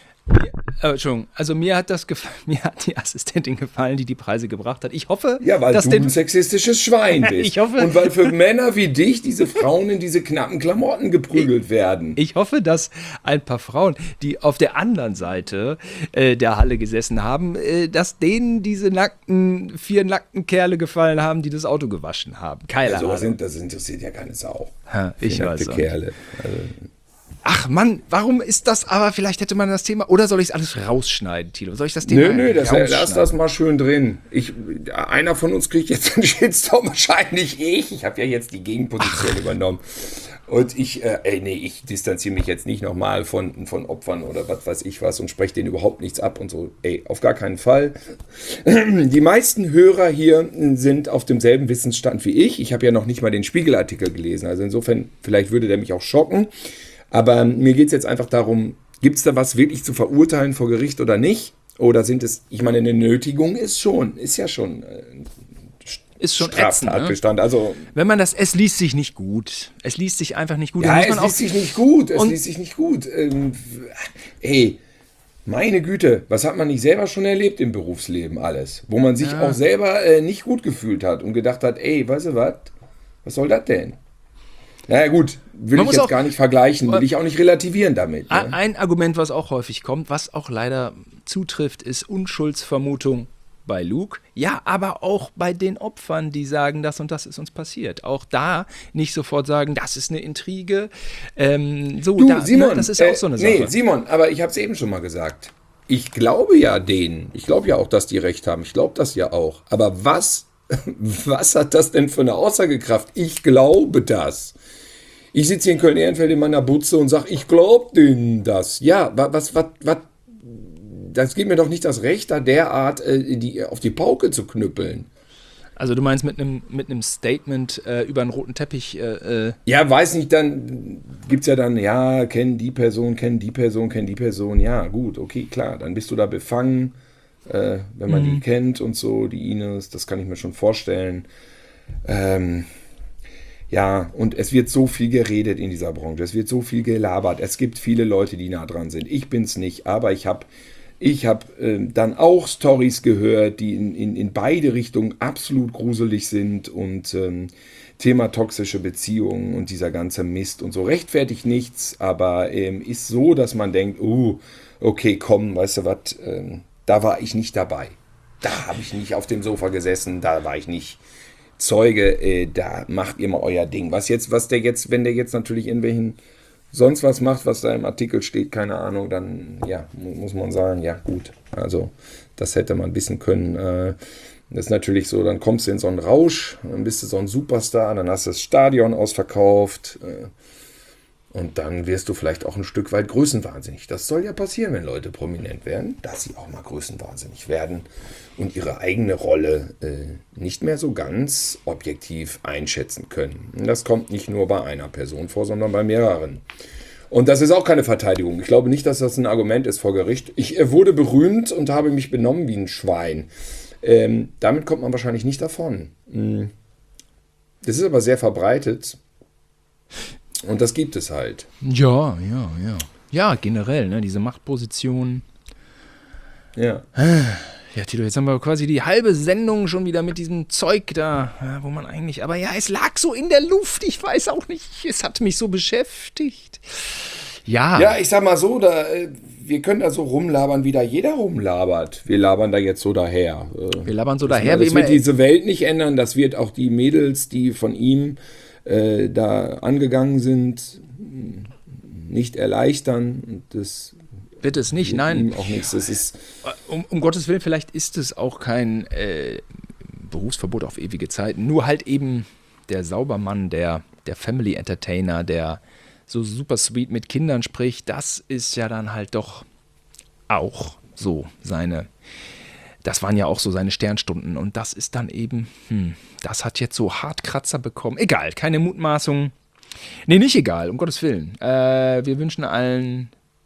Äh, Entschuldigung, also mir hat das gef- mir hat die Assistentin gefallen, die die Preise gebracht hat. Ich hoffe, Ja, weil dass du den, ein sexistisches Schwein bist. Ich hoffe- Und weil für Männer wie dich diese Frauen in diese knappen Klamotten geprügelt werden. ich hoffe, dass ein paar Frauen, die auf der anderen Seite äh, der Halle gesessen haben, äh, dass denen diese nackten, vier nackten Kerle gefallen haben, die das Auto gewaschen haben. Keine Ja, sowas Ahnung. sind, das interessiert ja keine Sau. Ha, ich Nackte weiß auch nicht. Kerle. Also, Ach Mann, warum ist das aber, vielleicht hätte man das Thema, oder soll ich es alles rausschneiden, Thilo? Soll ich das Thema nö, nö, das, rausschneiden? lass das mal schön drin. Ich, einer von uns kriegt jetzt einen Shitstorm, wahrscheinlich ich. Ich habe ja jetzt die Gegenposition Ach. übernommen. Und ich, äh, ey, nee, ich distanziere mich jetzt nicht nochmal von, von Opfern oder was weiß ich was und spreche denen überhaupt nichts ab und so. Ey, auf gar keinen Fall. Die meisten Hörer hier sind auf demselben Wissensstand wie ich. Ich habe ja noch nicht mal den Spiegelartikel gelesen. Also insofern, vielleicht würde der mich auch schocken. Aber mir geht es jetzt einfach darum, gibt es da was wirklich zu verurteilen vor Gericht oder nicht? Oder sind es, ich meine, eine Nötigung ist schon, ist ja schon äh, ist schon ätzend, Straftatbestand. ne? Also, wenn man das, es liest sich nicht gut. Es liest sich einfach nicht gut. ja, muss es man liest auch, sich nicht gut, es und- liest sich nicht gut. Ähm, ey, meine Güte, was hat man nicht selber schon erlebt im Berufsleben alles? Wo man sich Ja. auch selber äh, nicht gut gefühlt hat und gedacht hat, ey, weißt du was, was soll das denn? Naja gut, will Man ich muss jetzt auch- gar nicht vergleichen, will ich auch nicht relativieren damit. Ein Ne? ein Argument, was auch häufig kommt, was auch leider zutrifft, ist Unschuldsvermutung bei Luke. Ja, aber auch bei den Opfern, die sagen, das und das ist uns passiert. Auch da nicht sofort sagen, das ist eine Intrige. Ähm, so, Du, da, Simon, ne, das ist ja äh, auch so eine Sache. Nee, Simon, aber ich habe es eben schon mal gesagt. Ich glaube ja denen. Ich glaube ja auch, dass die recht haben. Ich glaube das ja auch. Aber was, was hat das denn für eine Aussagekraft? Ich glaube das. Ich sitze hier in Köln-Ehrenfeld in meiner Butze und sage, ich glaube denen das. Ja, wa- was, was, was, das gibt mir doch nicht das Recht, da derart äh, die, auf die Pauke zu knüppeln. Also du meinst mit einem mit einem Statement äh, über einen roten Teppich, äh, äh, Ja, weiß nicht, dann gibt es ja dann, ja, kennen die Person, kennen die Person, kennen die Person. Ja, gut, okay, klar, dann bist du da befangen, äh, wenn man die kennt und so, die Ines, das kann ich mir schon vorstellen. Ähm, ja, und es wird so viel geredet in dieser Branche, es wird so viel gelabert, es gibt viele Leute, die nah dran sind. Ich bin's nicht, aber ich habe ich hab, ähm, dann auch Storys gehört, die in, in, in beide Richtungen absolut gruselig sind und ähm, Thema toxische Beziehungen und dieser ganze Mist und so rechtfertigt nichts, aber ähm, ist so, dass man denkt, uh, okay, komm, weißt du was, ähm, da war ich nicht dabei. Da habe ich nicht auf dem Sofa gesessen, da war ich nicht Zeuge, äh, da macht ihr mal euer Ding. Was jetzt, was der jetzt, wenn der jetzt natürlich irgendwelchen sonst was macht, was da im Artikel steht, keine Ahnung, dann ja, mu- muss man sagen, ja gut, also das hätte man wissen können. Äh, das ist natürlich so, dann kommst du in so einen Rausch, dann bist du so ein Superstar, dann hast du das Stadion ausverkauft äh, und dann wirst du vielleicht auch ein Stück weit größenwahnsinnig. Das soll ja passieren, wenn Leute prominent werden, dass sie auch mal größenwahnsinnig werden und ihre eigene Rolle äh, nicht mehr so ganz objektiv einschätzen können. Und das kommt nicht nur bei einer Person vor, sondern bei mehreren. Und das ist auch keine Verteidigung. Ich glaube nicht, dass das ein Argument ist vor Gericht. Ich äh, wurde berühmt und habe mich benommen wie ein Schwein. Ähm, damit kommt man wahrscheinlich nicht davon. Mm. Das ist aber sehr verbreitet. Und das gibt es halt. ja, ja, ja. Ja, generell, ne, diese Machtposition. Ja. Ja, Tilo, jetzt haben wir quasi die halbe Sendung schon wieder mit diesem Zeug da, ja, wo man eigentlich, aber ja, es lag so in der Luft, ich weiß auch nicht, es hat mich so beschäftigt. Ja, Ja, ich sag mal so, da, äh, wir können da so rumlabern, wie da jeder rumlabert. Wir labern da jetzt so daher. Äh, wir labern so Das daher, wie wird immer. diese Welt nicht ändern. Das wird auch die Mädels, die von ihm äh, da angegangen sind, nicht erleichtern. Und das Bitte es nicht, wird nein. ihm auch nichts. Das ist, Um, um Gottes Willen, vielleicht ist es auch kein äh, Berufsverbot auf ewige Zeiten. Nur halt eben der Saubermann, der, der Family Entertainer, der so super sweet mit Kindern spricht, das ist ja dann halt doch auch so seine, das waren ja auch so seine Sternstunden. Und das ist dann eben, hm, das hat jetzt so Hartkratzer bekommen. Egal, keine Mutmaßung. Nee, nicht egal, um Gottes Willen. Äh, wir wünschen allen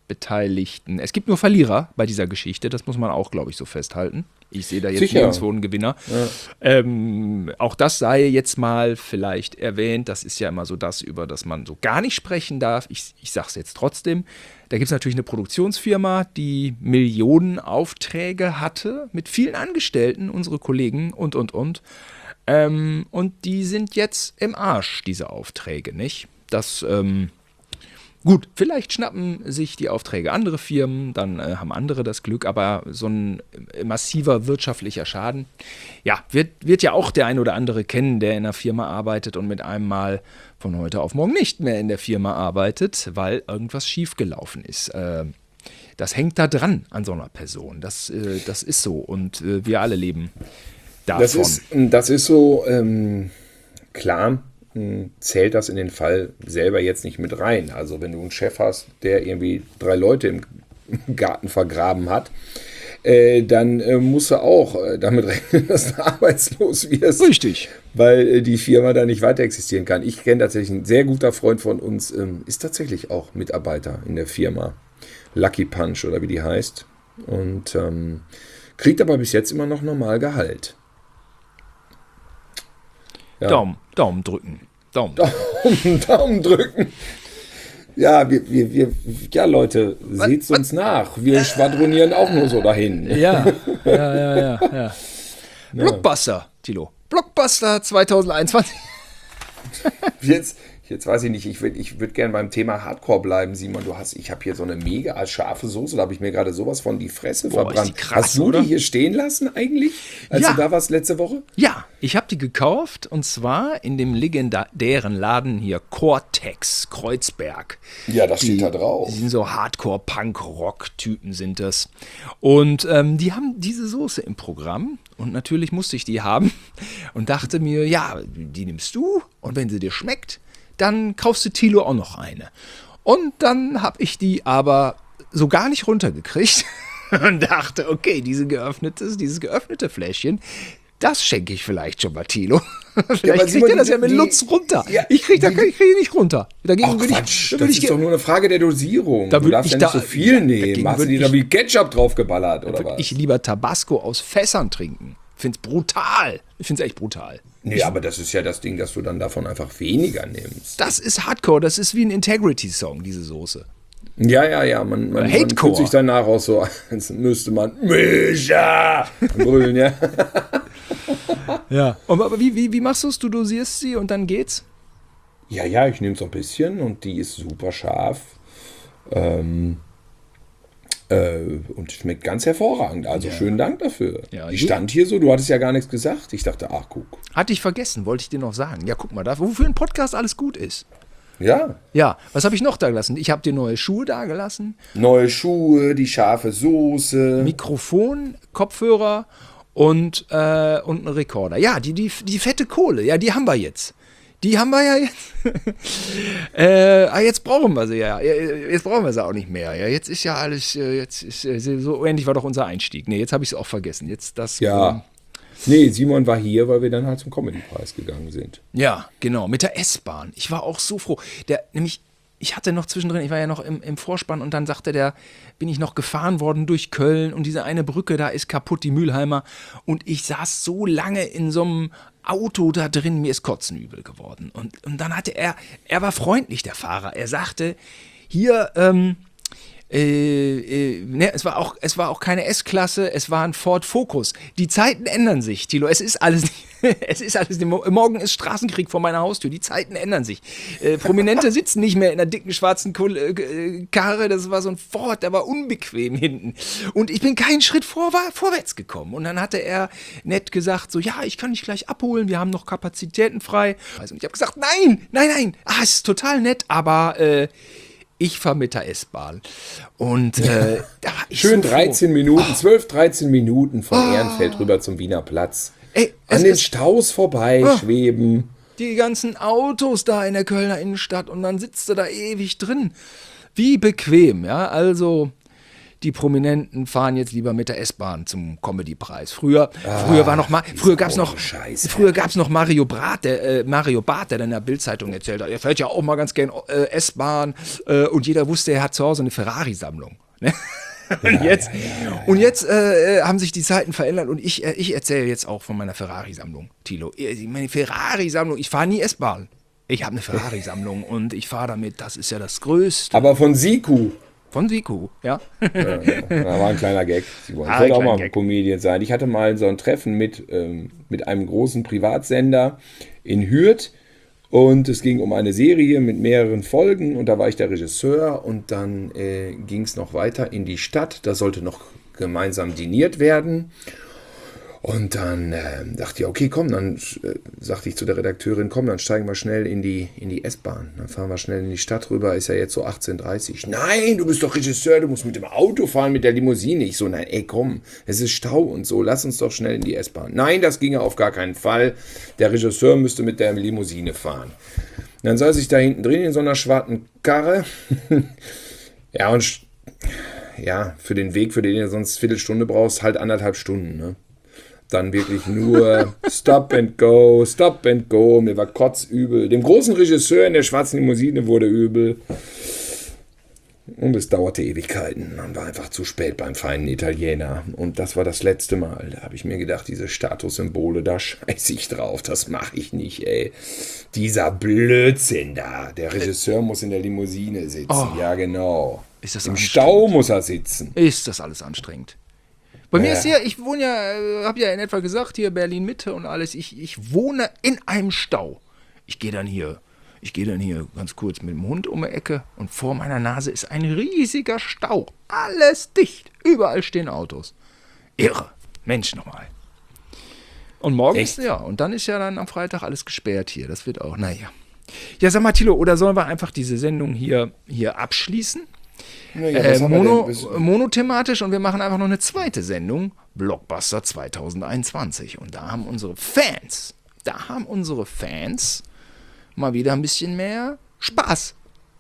Beteiligten. Es gibt nur Verlierer bei dieser Geschichte, das muss man auch, glaube ich, so festhalten. Ich sehe da jetzt Sicher. nirgendwo einen Gewinner. Ja. Ähm, auch das sei jetzt mal vielleicht erwähnt. Das ist ja immer so das, über das man so gar nicht sprechen darf. Ich, ich sage es jetzt trotzdem. Da gibt es natürlich eine Produktionsfirma, die Millionen Aufträge hatte mit vielen Angestellten, unsere Kollegen und, und, und. Ähm, und die sind jetzt im Arsch, diese Aufträge, nicht? Das, ähm, gut, vielleicht schnappen sich die Aufträge andere Firmen, dann äh, haben andere das Glück, aber so ein äh, massiver wirtschaftlicher Schaden, ja, wird, wird ja auch der ein oder andere kennen, der in einer Firma arbeitet und mit einem Mal von heute auf morgen nicht mehr in der Firma arbeitet, weil irgendwas schiefgelaufen ist. Äh, das hängt da dran an so einer Person, das, äh, das ist so und äh, wir alle leben davon. Das ist, das ist so, ähm, klar, zählt das in den Fall selber jetzt nicht mit rein. Also wenn du einen Chef hast, der irgendwie drei Leute im Garten vergraben hat, äh, dann äh, musst du auch äh, damit rechnen, dass du arbeitslos wirst. Richtig. Weil äh, die Firma da nicht weiter existieren kann. Ich kenne tatsächlich, ein sehr guter Freund von uns, ähm, ist tatsächlich auch Mitarbeiter in der Firma. Lucky Punch oder wie die heißt. Und ähm, kriegt aber bis jetzt immer noch normal Gehalt. Ja. Daumen, Daumen drücken. Daumen. Daumen, Daumen drücken. Ja, wir, wir, wir, ja, Leute, seht's uns nach. Wir schwadronieren auch nur so dahin. Ja, ja, ja, ja. ja. Blockbuster, Thilo. Blockbuster zwanzig einundzwanzig. Jetzt, jetzt weiß ich nicht, ich würde ich würd gerne beim Thema Hardcore bleiben, Simon. Du hast, ich habe hier so eine mega scharfe Soße, da habe ich mir gerade sowas von die Fresse Boah, verbrannt. ist die krass, hast du oder? die hier stehen lassen eigentlich, als Ja. du da warst letzte Woche? Ja, ich habe die gekauft und zwar in dem legendären Laden hier Cortex Kreuzberg. Ja, das Die, steht da drauf. die sind so Hardcore-Punk-Rock-Typen sind das. Und ähm, die haben diese Soße im Programm und natürlich musste ich die haben und dachte mir, ja, die nimmst du und wenn sie dir schmeckt, dann kaufst du Thilo auch noch eine. Und dann habe ich die aber so gar nicht runtergekriegt und dachte, okay, diese geöffnetes, dieses geöffnete Fläschchen, das schenke ich vielleicht schon mal Thilo. Vielleicht aber kriegt Simon, er das ja die- mit die- Lutz runter. ja, ich kriege die- krieg ich nicht runter. Dagegen Ach würde Quatsch, ich, das würd ich ist doch nur eine Frage der Dosierung. Da Du würd darfst ich ja nicht da- so viel ja, nehmen. dagegen Hast du würd dir da ich- wie Ketchup draufgeballert oder würd was? ich lieber Tabasco aus Fässern trinken. Ich finde es brutal. Ich finde es echt brutal. Nee, aber das ist ja das Ding, dass du dann davon einfach weniger nimmst. Das ist Hardcore, das ist wie ein Integrity-Song, diese Soße. Ja, ja, ja, man, man, man Hatecore. fühlt sich danach auch so, als müsste man Mischa brüllen, ja. Ja. Und, aber wie, wie, wie machst du es? Du dosierst sie und dann geht's? Ja, ja, ich nehme so ein bisschen und die ist super scharf. Ähm, äh, und schmeckt ganz hervorragend. Also schönen Dank dafür. Ja, die je- stand hier so, du hattest ja gar nichts gesagt. Ich dachte, ach, guck. Hatte ich vergessen, wollte ich dir noch sagen. Ja, guck mal, da, wofür ein Podcast alles gut ist. Ja, Ja, was habe ich noch da gelassen? Ich habe dir neue Schuhe da gelassen, neue Schuhe, die scharfe Soße. Mikrofon, Kopfhörer und, äh, und einen Rekorder. Ja, die, die, die fette Kohle, ja, die haben wir jetzt. Die haben wir ja jetzt. äh, ah, jetzt brauchen wir sie ja. Jetzt brauchen wir sie auch nicht mehr. Ja, jetzt ist ja alles, äh, jetzt ist äh, so ähnlich war doch unser Einstieg. Nee, jetzt habe ich es auch vergessen. Jetzt das. Ja. ähm, Nee, Simon war hier, weil wir dann halt zum Comedy-Preis gegangen sind. Ja, genau, mit der S-Bahn. Ich war auch so froh. Der, nämlich, ich hatte noch zwischendrin, ich war ja noch im, im Vorspann und dann sagte der, bin ich noch gefahren worden durch Köln und diese eine Brücke da ist kaputt, die Mülheimer. Und ich saß so lange in so einem Auto da drin, mir ist Kotzen übel geworden. Und, und dann hatte er, er war freundlich, der Fahrer. Er sagte, hier, ähm, Äh, äh, ne, es war auch, es war auch keine S-Klasse, es war ein Ford Focus. Die Zeiten ändern sich, Thilo. Es ist alles, es ist alles. Morgen ist Straßenkrieg vor meiner Haustür. Die Zeiten ändern sich. Äh, Prominente sitzen nicht mehr in einer dicken schwarzen Kul- äh, Karre. Das war so ein Ford, der war unbequem hinten. Und ich bin keinen Schritt vor, vorwärts gekommen. Und dann hatte er nett gesagt, so, ja, ich kann dich gleich abholen. Wir haben noch Kapazitäten frei. Und ich habe gesagt, nein, nein, nein. Ah, es ist total nett, aber äh, ich fahre mit der S-Bahn. Und äh, da war ich Schön so froh. dreizehn Minuten, zwölf, dreizehn Minuten von Ehrenfeld rüber zum Wiener Platz. Ey, An es den ist Staus vorbei schweben. die ganzen Autos da in der Kölner Innenstadt und dann sitzt du da ewig drin. Wie bequem, ja. Also die Prominenten fahren jetzt lieber mit der S-Bahn zum Comedy-Preis. Früher, ah, früher war noch mal, früher gab's noch, Scheiße. früher gab's noch Mario Barth, der äh, Mario Barth, der dann in der Bild-Zeitung erzählt hat, er fährt ja auch mal ganz gern äh, S-Bahn äh, und jeder wusste, er hat zu Hause eine Ferrari-Sammlung. Ne? Und ja, jetzt, ja, ja, ja. Und jetzt äh, haben sich die Zeiten verändert und ich, äh, ich erzähle jetzt auch von meiner Ferrari-Sammlung, Thilo. Meine Ferrari-Sammlung, ich fahre nie S-Bahn. Ich habe eine Ferrari-Sammlung und ich fahre damit, das ist ja das Größte. Aber von Siku. Von Siku, ja. ja. Da war ein kleiner Gag. Ich ah, wollte auch mal ein Comedian sein. Ich hatte mal so ein Treffen mit, ähm, mit einem großen Privatsender in Hürth. Und es ging um eine Serie mit mehreren Folgen und da war ich der Regisseur und dann äh, ging es noch weiter in die Stadt. Da sollte noch gemeinsam diniert werden. Und dann äh, dachte ich, okay, komm, dann äh, sagte ich zu der Redakteurin, komm, dann steigen wir schnell in die, in die S-Bahn. Dann fahren wir schnell in die Stadt rüber, ist ja jetzt so achtzehn Uhr dreißig. Nein, du bist doch Regisseur, du musst mit dem Auto fahren, mit der Limousine. Ich so, nein, ey, komm, es ist Stau und so, lass uns doch schnell in die S-Bahn. Nein, das ginge auf gar keinen Fall. Der Regisseur müsste mit der Limousine fahren. Und dann saß ich da hinten drin in so einer schwarzen Karre. ja, und ja, für den Weg, für den du sonst eine Viertelstunde brauchst, halt anderthalb Stunden, ne? Dann wirklich nur Stop and Go, Stop and Go. Mir war kotzübel. Dem großen Regisseur in der schwarzen Limousine wurde übel. Und es dauerte Ewigkeiten. Man war einfach zu spät beim feinen Italiener. Und das war das letzte Mal. Da habe ich mir gedacht, diese Statussymbole, da scheiße ich drauf. Das mache ich nicht, ey. Dieser Blödsinn da. Der Regisseur muss in der Limousine sitzen. Oh, ja, genau. Ist das Im Stau muss er sitzen. Ist das alles anstrengend? Bei mir ja. ist hier, ich wohne ja, habe ja in etwa gesagt, hier Berlin-Mitte und alles, ich, ich wohne in einem Stau. Ich gehe dann hier, ich gehe dann hier ganz kurz mit dem Hund um die Ecke und vor meiner Nase ist ein riesiger Stau. Alles dicht, überall stehen Autos. Irre, Mensch nochmal. Und morgen ist, ja, und dann ist ja dann am Freitag alles gesperrt hier, das wird auch, naja. Ja, sag mal, Thilo, oder sollen wir einfach diese Sendung hier, hier abschließen? Ja, äh, mono, monothematisch und wir machen einfach noch eine zweite Sendung, Blockbuster zwanzig einundzwanzig. Und da haben unsere Fans, da haben unsere Fans mal wieder ein bisschen mehr Spaß.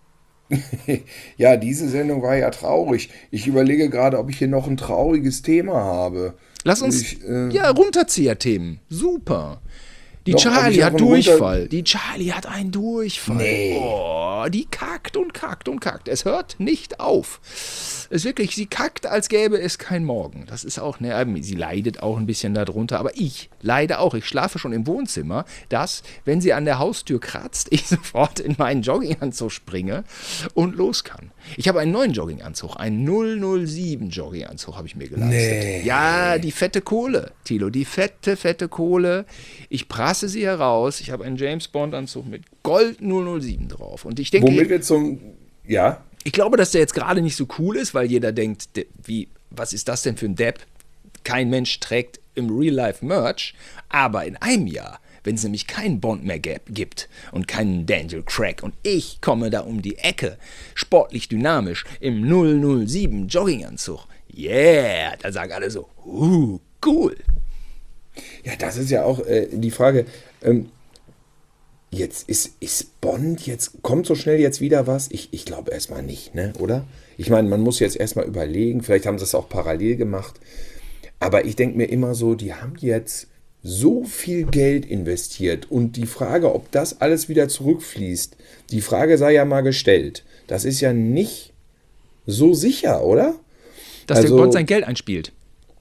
Ja, diese Sendung war ja traurig. Ich überlege gerade, ob ich hier noch ein trauriges Thema habe. Lass uns, ich, äh, ja, Runterzieher-Themen. Super. Die noch, Charlie hat Durchfall. Die Charlie hat einen Durchfall. Nee. Oh, die kackt und kackt und kackt. Es hört nicht auf. Es ist wirklich, sie kackt, als gäbe es kein Morgen. Das ist auch, ne, sie leidet auch ein bisschen darunter. Aber ich leide auch. Ich schlafe schon im Wohnzimmer, dass, wenn sie an der Haustür kratzt, ich sofort in meinen Jogginganzug springe und los kann. Ich habe einen neuen Jogginganzug. Einen null null sieben Jogginganzug habe ich mir geleistet. Nee. Ja, die fette Kohle, Thilo. Die fette, fette Kohle. Ich prasse sie heraus. Ich habe einen James-Bond-Anzug mit Gold null null sieben drauf. Und ich denke, womit wir zum, ja. Ich glaube, dass der jetzt gerade nicht so cool ist, weil jeder denkt, wie, was ist das denn für ein Depp? Kein Mensch trägt im Real-Life Merch, aber in einem Jahr, wenn es nämlich keinen Bond mehr gibt und keinen Daniel Craig und ich komme da um die Ecke, sportlich dynamisch, im null null sieben Jogginganzug, yeah, da sagen alle so, uh, cool. Ja, das ist ja auch äh, die Frage, ähm, jetzt ist, ist Bond, jetzt kommt so schnell jetzt wieder was? Ich, ich glaube erstmal nicht, ne, oder? Ich meine, man muss jetzt erstmal überlegen, vielleicht haben sie es auch parallel gemacht, aber ich denke mir immer so, die haben jetzt so viel Geld investiert und die Frage, ob das alles wieder zurückfließt, die Frage sei ja mal gestellt. Das ist ja nicht so sicher, oder? Dass also, der Bond sein Geld einspielt.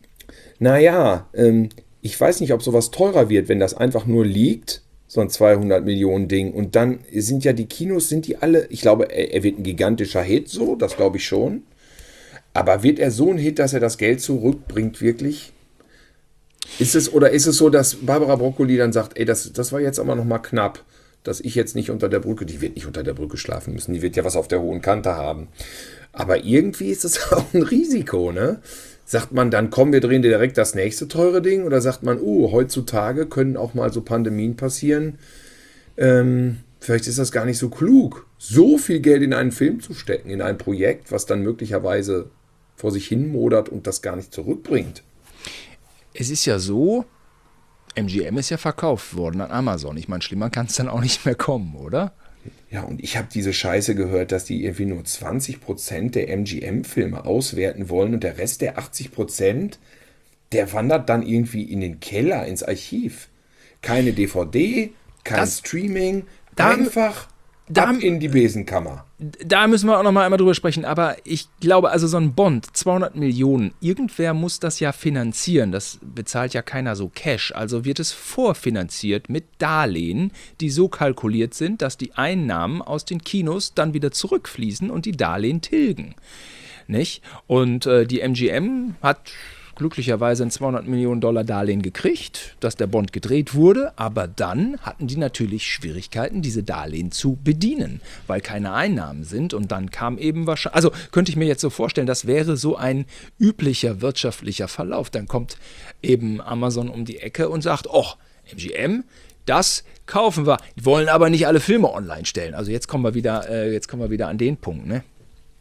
Naja, ähm, ich weiß nicht, ob sowas teurer wird, wenn das einfach nur liegt, so ein zweihundert Millionen Ding. Und dann sind ja die Kinos, sind die alle, ich glaube, er, er wird ein gigantischer Hit, so, das glaube ich schon. Aber wird er so ein Hit, dass er das Geld zurückbringt, wirklich? Ist es, oder ist es so, dass Barbara Broccoli dann sagt, ey, das, das war jetzt aber noch mal knapp, dass ich jetzt nicht unter der Brücke, die wird nicht unter der Brücke schlafen müssen, die wird ja was auf der hohen Kante haben. Aber irgendwie ist es auch ein Risiko, ne? Sagt man dann, komm, wir drehen direkt das nächste teure Ding? Oder sagt man, oh, heutzutage können auch mal so Pandemien passieren. Ähm, vielleicht ist das gar nicht so klug, so viel Geld in einen Film zu stecken, in ein Projekt, was dann möglicherweise vor sich hin modert und das gar nicht zurückbringt. Es ist ja so, M G M ist ja verkauft worden an Amazon. Ich meine, schlimmer kann es dann auch nicht mehr kommen, oder? Ja, und ich habe diese Scheiße gehört, dass die irgendwie nur zwanzig Prozent der M G M-Filme auswerten wollen und der Rest der achtzig Prozent, der wandert dann irgendwie in den Keller, ins Archiv. Keine D V D, kein Das- Streaming, da- einfach da- ab in die Besenkammer. Da müssen wir auch noch mal einmal drüber sprechen, aber ich glaube, also so ein Bond, zweihundert Millionen, irgendwer muss das ja finanzieren, das bezahlt ja keiner so Cash, also wird es vorfinanziert mit Darlehen, die so kalkuliert sind, dass die Einnahmen aus den Kinos dann wieder zurückfließen und die Darlehen tilgen, nicht? Und äh, die M G M hat glücklicherweise ein zweihundert Millionen Dollar Darlehen gekriegt, dass der Bond gedreht wurde, aber dann hatten die natürlich Schwierigkeiten, diese Darlehen zu bedienen, weil keine Einnahmen sind und dann kam eben wahrscheinlich, also könnte ich mir jetzt so vorstellen, das wäre so ein üblicher wirtschaftlicher Verlauf, dann kommt eben Amazon um die Ecke und sagt, oh, M G M, das kaufen wir, die wollen aber nicht alle Filme online stellen, also jetzt kommen wir wieder, äh, jetzt kommen wir wieder an den Punkt, ne?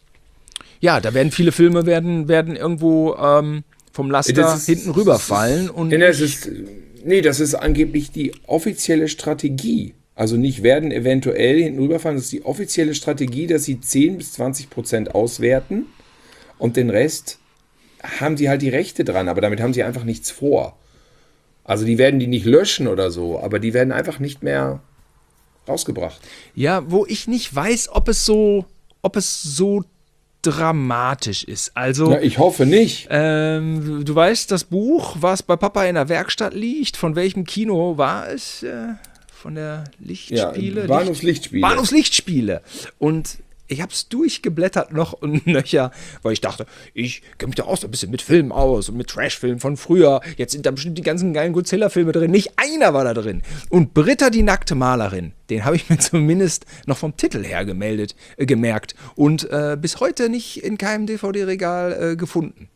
Ja, da werden viele Filme werden, werden irgendwo ähm, vom Laster Das ist- hinten rüberfallen und Nee, das ist, nee, das ist angeblich die offizielle Strategie. Also nicht werden eventuell hinten rüberfallen, das ist die offizielle Strategie, dass sie zehn bis zwanzig Prozent auswerten und den Rest haben sie halt die Rechte dran, aber damit haben sie einfach nichts vor. Also die werden die nicht löschen oder so, aber die werden einfach nicht mehr rausgebracht. ja, wo ich nicht weiß, ob es so, ob es so dramatisch ist. Also Na, ich hoffe nicht. ähm, du weißt, das Buch, was bei Papa in der Werkstatt liegt, von welchem Kino war es? Äh, von der Lichtspiele? Ja, Bahnhofslichtspiele. Bahnhofslichtspiele. Und ich habe es durchgeblättert noch und nöcher, weil ich dachte, ich kenne mich da auch so ein bisschen mit Filmen aus und mit Trashfilmen von früher. Jetzt sind da bestimmt die ganzen geilen Godzilla-Filme drin. Nicht einer war da drin. Und Britta, die nackte Malerin, den habe ich mir zumindest noch vom Titel her gemeldet, äh, gemerkt. Und äh, bis heute nicht in keinem D V D-Regal äh, gefunden.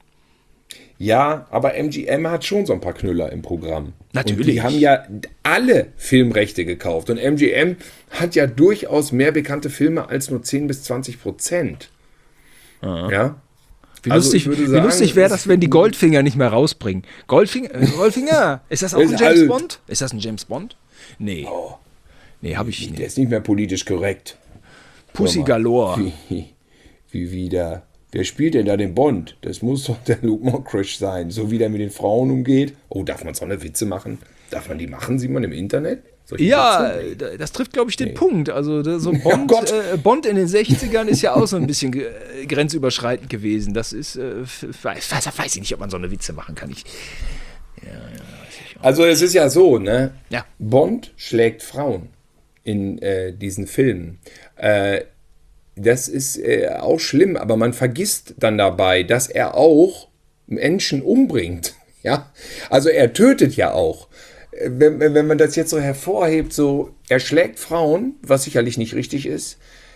Ja, aber M G M hat schon so ein paar Knüller im Programm. Natürlich. Und die haben ja alle Filmrechte gekauft. Und M G M hat ja durchaus mehr bekannte Filme als nur zehn bis zwanzig Prozent. Ja. Wie Also lustig, ich würde wie sagen, lustig wäre das, wenn die Goldfinger nicht mehr rausbringen. Goldfinger? Äh, Goldfinger? Ist das auch Ist ein James alt. Bond? Ist das ein James Bond? Nee. Oh, Nee, habe ich der nicht. ist nicht mehr politisch korrekt. Pussy Hör mal. Galore. Wie, wie wieder. Wer spielt denn da den Bond? Das muss doch der Luke Mockridge sein. So wie der mit den Frauen umgeht. Oh, darf man so eine Witze machen? Darf man die machen, Simon, im Internet? Solche Ja, Witze? da- das trifft, glaube ich, den Punkt. Also da- so Oh Bond, Gott. äh, Bond in den sechzigern ist ja auch so ein bisschen ge- äh, grenzüberschreitend gewesen. Das ist, äh, f- weiß, weiß ich nicht, ob man so eine Witze machen kann. Ich, Also es ist ja so, ne? Ja. Bond schlägt Frauen in äh, diesen Filmen. Äh, das ist äh, auch schlimm, aber man vergisst dann dabei, dass er auch Menschen umbringt. Ja, also er tötet ja auch. Äh, Wenn, wenn wenn man das jetzt so hervorhebt, so er schlägt Frauen, was sicherlich nicht richtig ist,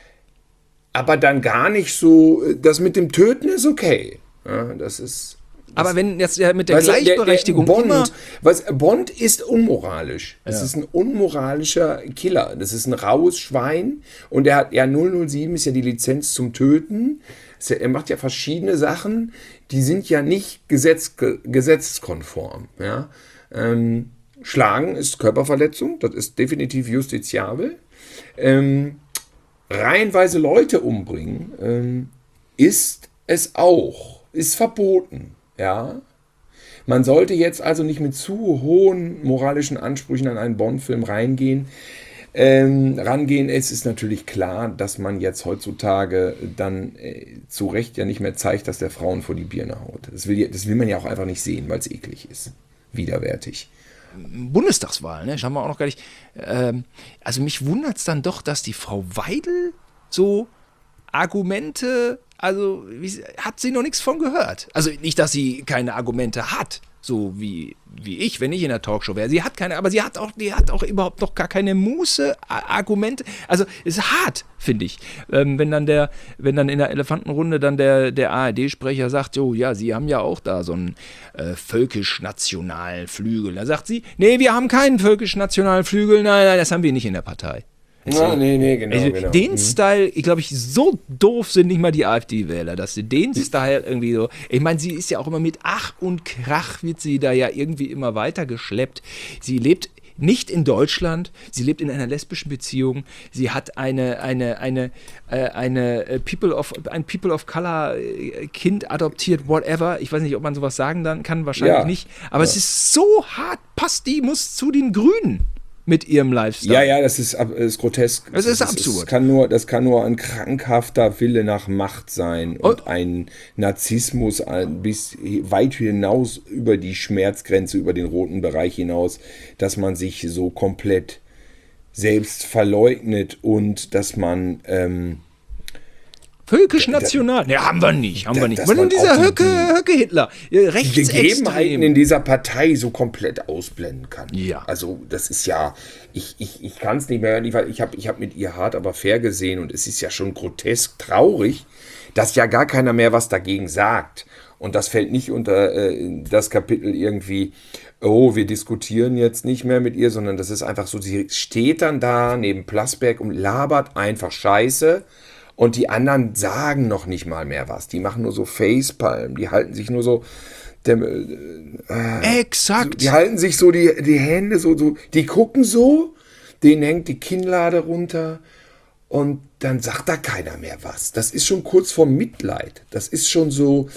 aber dann gar nicht so, äh, das mit dem Töten ist okay. Ja, das ist. aber wenn jetzt ja mit der Weißt du, Gleichberechtigung der, der immer... Bond, was, Bond ist unmoralisch. Es ist ein unmoralischer Killer. Das ist ein raues Schwein. Und er hat ja null null sieben ist ja die Lizenz zum Töten. Es- Er macht ja verschiedene Sachen, die sind ja nicht gesetz, ge, gesetzeskonform. Ja? Ähm, Schlagen ist Körperverletzung, das ist definitiv justiziabel. Ähm, reihenweise Leute umbringen ähm, ist es auch, ist verboten. Ja, man sollte jetzt also nicht mit zu hohen moralischen Ansprüchen an einen Bond-Film reingehen, ähm, rangehen. Es ist natürlich klar, dass man jetzt heutzutage dann äh, zu Recht ja nicht mehr zeigt, dass der Frauen vor die Birne haut. Das will, ja- das will man ja auch einfach nicht sehen, weil es eklig ist. Widerwärtig. Bundestagswahl, ne? Haben wir auch noch gar nicht. Ähm, also mich wundert es dann doch, dass die Frau Weidel so Argumente, also wie, sie- hat sie noch nichts von gehört. Also nicht, dass sie keine Argumente hat, so wie, wie ich, wenn ich in der Talkshow wäre. Sie hat keine, aber sie hat auch, die hat auch überhaupt noch gar keine Muße, A- Argumente. Also ist hart, finde ich. Ähm, wenn dann der, wenn dann in der Elefantenrunde dann der, der A R D-Sprecher sagt, jo, ja, sie haben ja auch da so einen äh, völkisch-nationalen Flügel. Da sagt sie, nee, wir haben keinen völkisch-nationalen Flügel, nein, nein, das haben wir nicht in der Partei. Ja, nee, nee, genau. Also genau. den Style, ich glaube, ich, so doof sind nicht mal die AfD-Wähler, dass sie den Style irgendwie so. Ich meine, sie ist ja auch immer mit Ach und Krach, wird sie da ja irgendwie immer weiter geschleppt. Sie lebt nicht in Deutschland. Sie lebt in einer lesbischen Beziehung. Sie hat eine, eine, eine, äh, eine People of, ein People of Color Kind adoptiert, whatever. Ich weiß nicht, ob man sowas sagen dann kann, wahrscheinlich Ja. nicht. Aber Ja. es ist so hart, passt die muss zu den Grünen mit ihrem Lifestyle. Ja, ja, das ist, ab- ist grotesk. Es ist das absurd. Das kann, nur, das kann nur ein krankhafter Wille nach Macht sein und Und- ein Narzissmus ein bis weit hinaus über die Schmerzgrenze, über den roten Bereich hinaus, dass man sich so komplett selbst verleugnet und dass man ähm, Völkisch national. Ne, haben wir nicht, haben Da- wir nicht. dass Aber nun man dieser auch die- Höcke, Höcke Hitler, ja, die rechtsextrem. Gegebenheiten in dieser Partei so komplett ausblenden kann. Ja. Also das ist ja, ich, ich, ich kann es nicht mehr hören, ich, ich habe ich hab mit ihr hart aber fair gesehen und es ist ja schon grotesk traurig, dass ja gar keiner mehr was dagegen sagt. Und das fällt nicht unter äh, das Kapitel irgendwie, oh, wir diskutieren jetzt nicht mehr mit ihr, sondern das ist einfach so, sie steht dann da neben Plasberg und labert einfach Scheiße. Und die anderen sagen noch nicht mal mehr was. Die machen nur so Facepalm. Die halten sich nur so. Der, äh, Exakt. die halten sich so die, die Hände so, so. Die gucken so. Denen hängt die Kinnlade runter. Und dann sagt da keiner mehr was. Das ist schon kurz vor Mitleid. Das ist schon so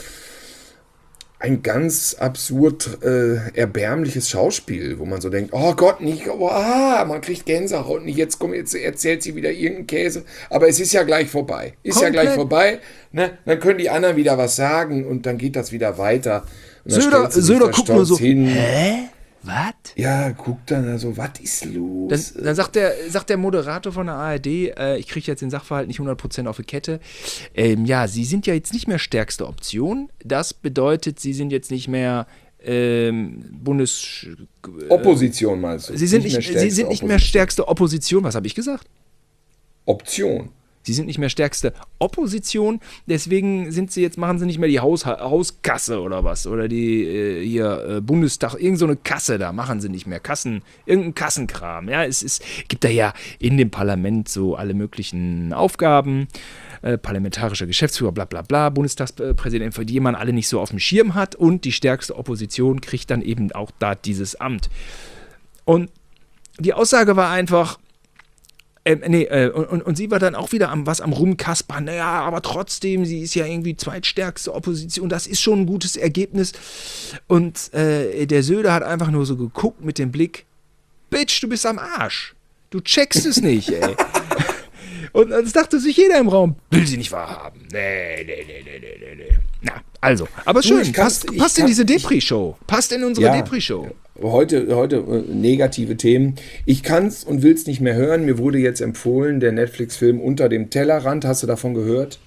ein ganz absurd äh, erbärmliches Schauspiel, wo man so denkt, oh Gott, nicht, oh, ah, man kriegt Gänsehaut, nicht jetzt komm, jetzt erzählt sie wieder irgendeinen Käse, aber es ist ja gleich vorbei, ist Komplett. ja gleich vorbei, ne? Dann können die anderen wieder was sagen und dann geht das wieder weiter. Und dann Söder, stellt sie sich Söder da guckt nur so, stolz hin. hä? Was? Ja, guckt dann also, was ist los? Dann, dann sagt, der, sagt der Moderator von der A R D, äh, ich kriege jetzt den Sachverhalt nicht hundert Prozent auf die Kette, ähm, ja, Sie sind ja jetzt nicht mehr stärkste Option. Das bedeutet, Sie sind jetzt nicht mehr ähm, Bundes... Äh, Opposition meinst du? Sie sind mehr nicht, Sie stärkste sind nicht mehr Opposition. stärkste Opposition. Was habe ich gesagt? Option. Sie sind nicht mehr stärkste Opposition, deswegen sind sie jetzt, machen sie nicht mehr die Haus, Hauskasse oder was. Oder die äh, hier äh, Bundestag, irgend so eine Kasse da, machen sie nicht mehr. Kassen, irgendein Kassenkram. Ja, es ist, gibt da ja in dem Parlament so alle möglichen Aufgaben. Äh, parlamentarischer Geschäftsführer, bla bla bla, Bundestagspräsident, für die man alle nicht so auf dem Schirm hat. Und die stärkste Opposition kriegt dann eben auch da dieses Amt. Und die Aussage war einfach, Ähm, nee, äh, und, und sie war dann auch wieder am was am Rumkaspern. Naja, aber trotzdem, sie ist ja irgendwie zweitstärkste Opposition. Das ist schon ein gutes Ergebnis. Und äh, der Söder hat einfach nur so geguckt mit dem Blick: Bitch, du bist am Arsch. Du checkst es nicht, ey. Und das dachte sich jeder im Raum: Will sie nicht wahrhaben. Nee, nee, nee, nee, nee, nee, nee. Na, also, aber Du, schön, ich kann- passt, ich passt in kann- diese Depri-Show. Passt in unsere Ja. Depri-Show. Heute, heute äh, negative Themen. Ich kann's und will's nicht mehr hören. Mir wurde jetzt empfohlen, der Netflix-Film Unter dem Tellerrand. Hast du davon gehört?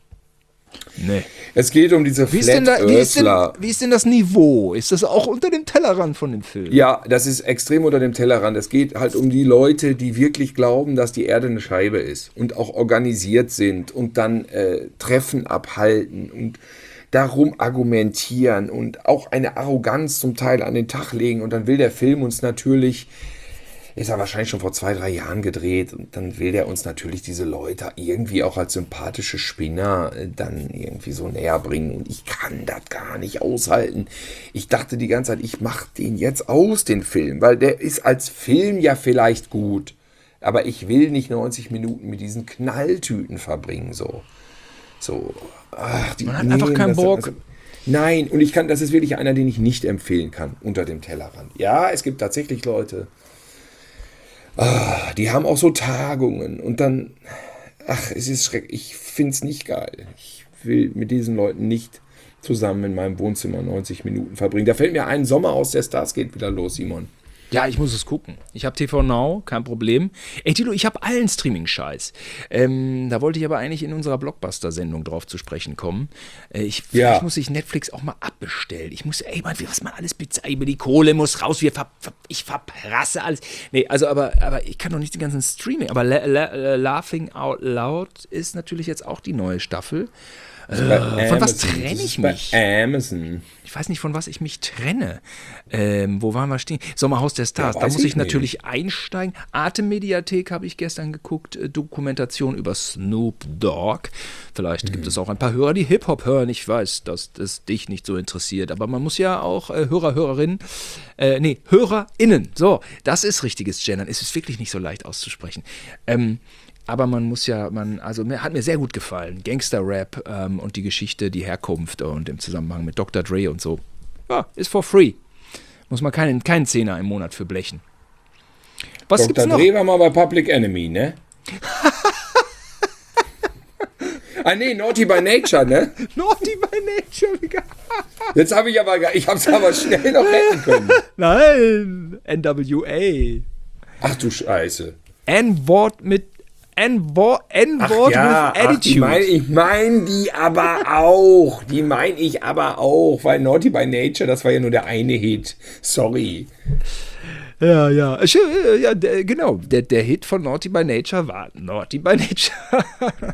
Nee. Es geht um diese Wie ist, denn da, wie, ist denn, Flat-Earthler. wie ist denn das Niveau? Ist das auch unter dem Tellerrand von dem Film? Ja, das ist extrem unter dem Tellerrand. Es geht halt um die Leute, die wirklich glauben, dass die Erde eine Scheibe ist und auch organisiert sind und dann äh, Treffen abhalten und darum argumentieren und auch eine Arroganz zum Teil an den Tag legen. Und dann will der Film uns natürlich, ist er wahrscheinlich schon vor zwei, drei Jahren gedreht, und dann will der uns natürlich diese Leute irgendwie auch als sympathische Spinner äh, dann irgendwie so näher bringen. Und ich kann das gar nicht aushalten. Ich dachte die ganze Zeit, ich mache den jetzt aus, den Film, weil der ist als Film ja vielleicht gut. Aber ich will nicht neunzig Minuten mit diesen Knalltüten verbringen, so. So, ach, die, Man hat einfach keinen das- Bock. Also, nein, und ich kann, das ist wirklich einer, den ich nicht empfehlen kann, unter dem Tellerrand. Ja, es gibt tatsächlich Leute, ah, die haben auch so Tagungen und dann, ach, es ist schrecklich, ich finde es nicht geil. Ich will mit diesen Leuten nicht zusammen in meinem Wohnzimmer neunzig Minuten verbringen. Da fällt mir ein Sommer aus der Stars geht wieder los, Simon. Ja, ich muss es gucken. Ich habe T V Now, kein Problem. Ey, Tilo, ich habe allen Streaming-Scheiß. Ähm, da wollte ich aber eigentlich in unserer Blockbuster-Sendung drauf zu sprechen kommen. Äh, ich, Ja. Vielleicht muss ich Netflix auch mal abbestellen. Ich muss, ey, Mann, was man alles bezahlt, die Kohle muss raus, wir ver, ver, ich verprasse alles. Nee, also, aber, aber ich kann doch nicht den ganzen Streaming. Aber La, La, La, Laughing Out Loud ist natürlich jetzt auch die neue Staffel. Äh, von was trenne ich mich? Bei Amazon. Ich weiß nicht, von was ich mich trenne. Ähm, wo waren wir stehen? Sommerhaus der Stars. Ja, da weiß muss ich ich natürlich nicht. einsteigen. Atemmediathek habe ich gestern geguckt. Äh, Dokumentation über Snoop Dogg. Vielleicht Mhm. gibt es auch ein paar Hörer, die Hip-Hop hören. Ich weiß, dass das dich nicht so interessiert. Aber man muss ja auch äh, Hörer, Hörerinnen, äh, nee, HörerInnen. So, das ist richtiges Gendern. Es ist wirklich nicht so leicht auszusprechen. Ähm, Aber man muss ja, man, also mir, hat mir sehr gut gefallen. Gangster-Rap ähm, und die Geschichte, die Herkunft und im Zusammenhang mit Doktor Dre und so. Ja, ist for free. Muss man keinen, keinen Zehner im Monat für blechen. Was Doktor gibt's noch? Dre war mal bei Public Enemy, ne? ah nee, Naughty by Nature, ne? Naughty by Nature. Jetzt habe ich aber, gar- ich habe es aber schnell noch retten können. Nein, N W A. Ach du Scheiße. N-Wort mit N-Wort N-Wort Ja, with ach, die Attitude. mein, ich meine die aber auch. Die meine ich aber auch, weil Naughty by Nature, das war ja nur der eine Hit. Sorry. Ja, ja, Äh, schön, ja, der, genau. Der, der Hit von Naughty by Nature war Naughty by Nature.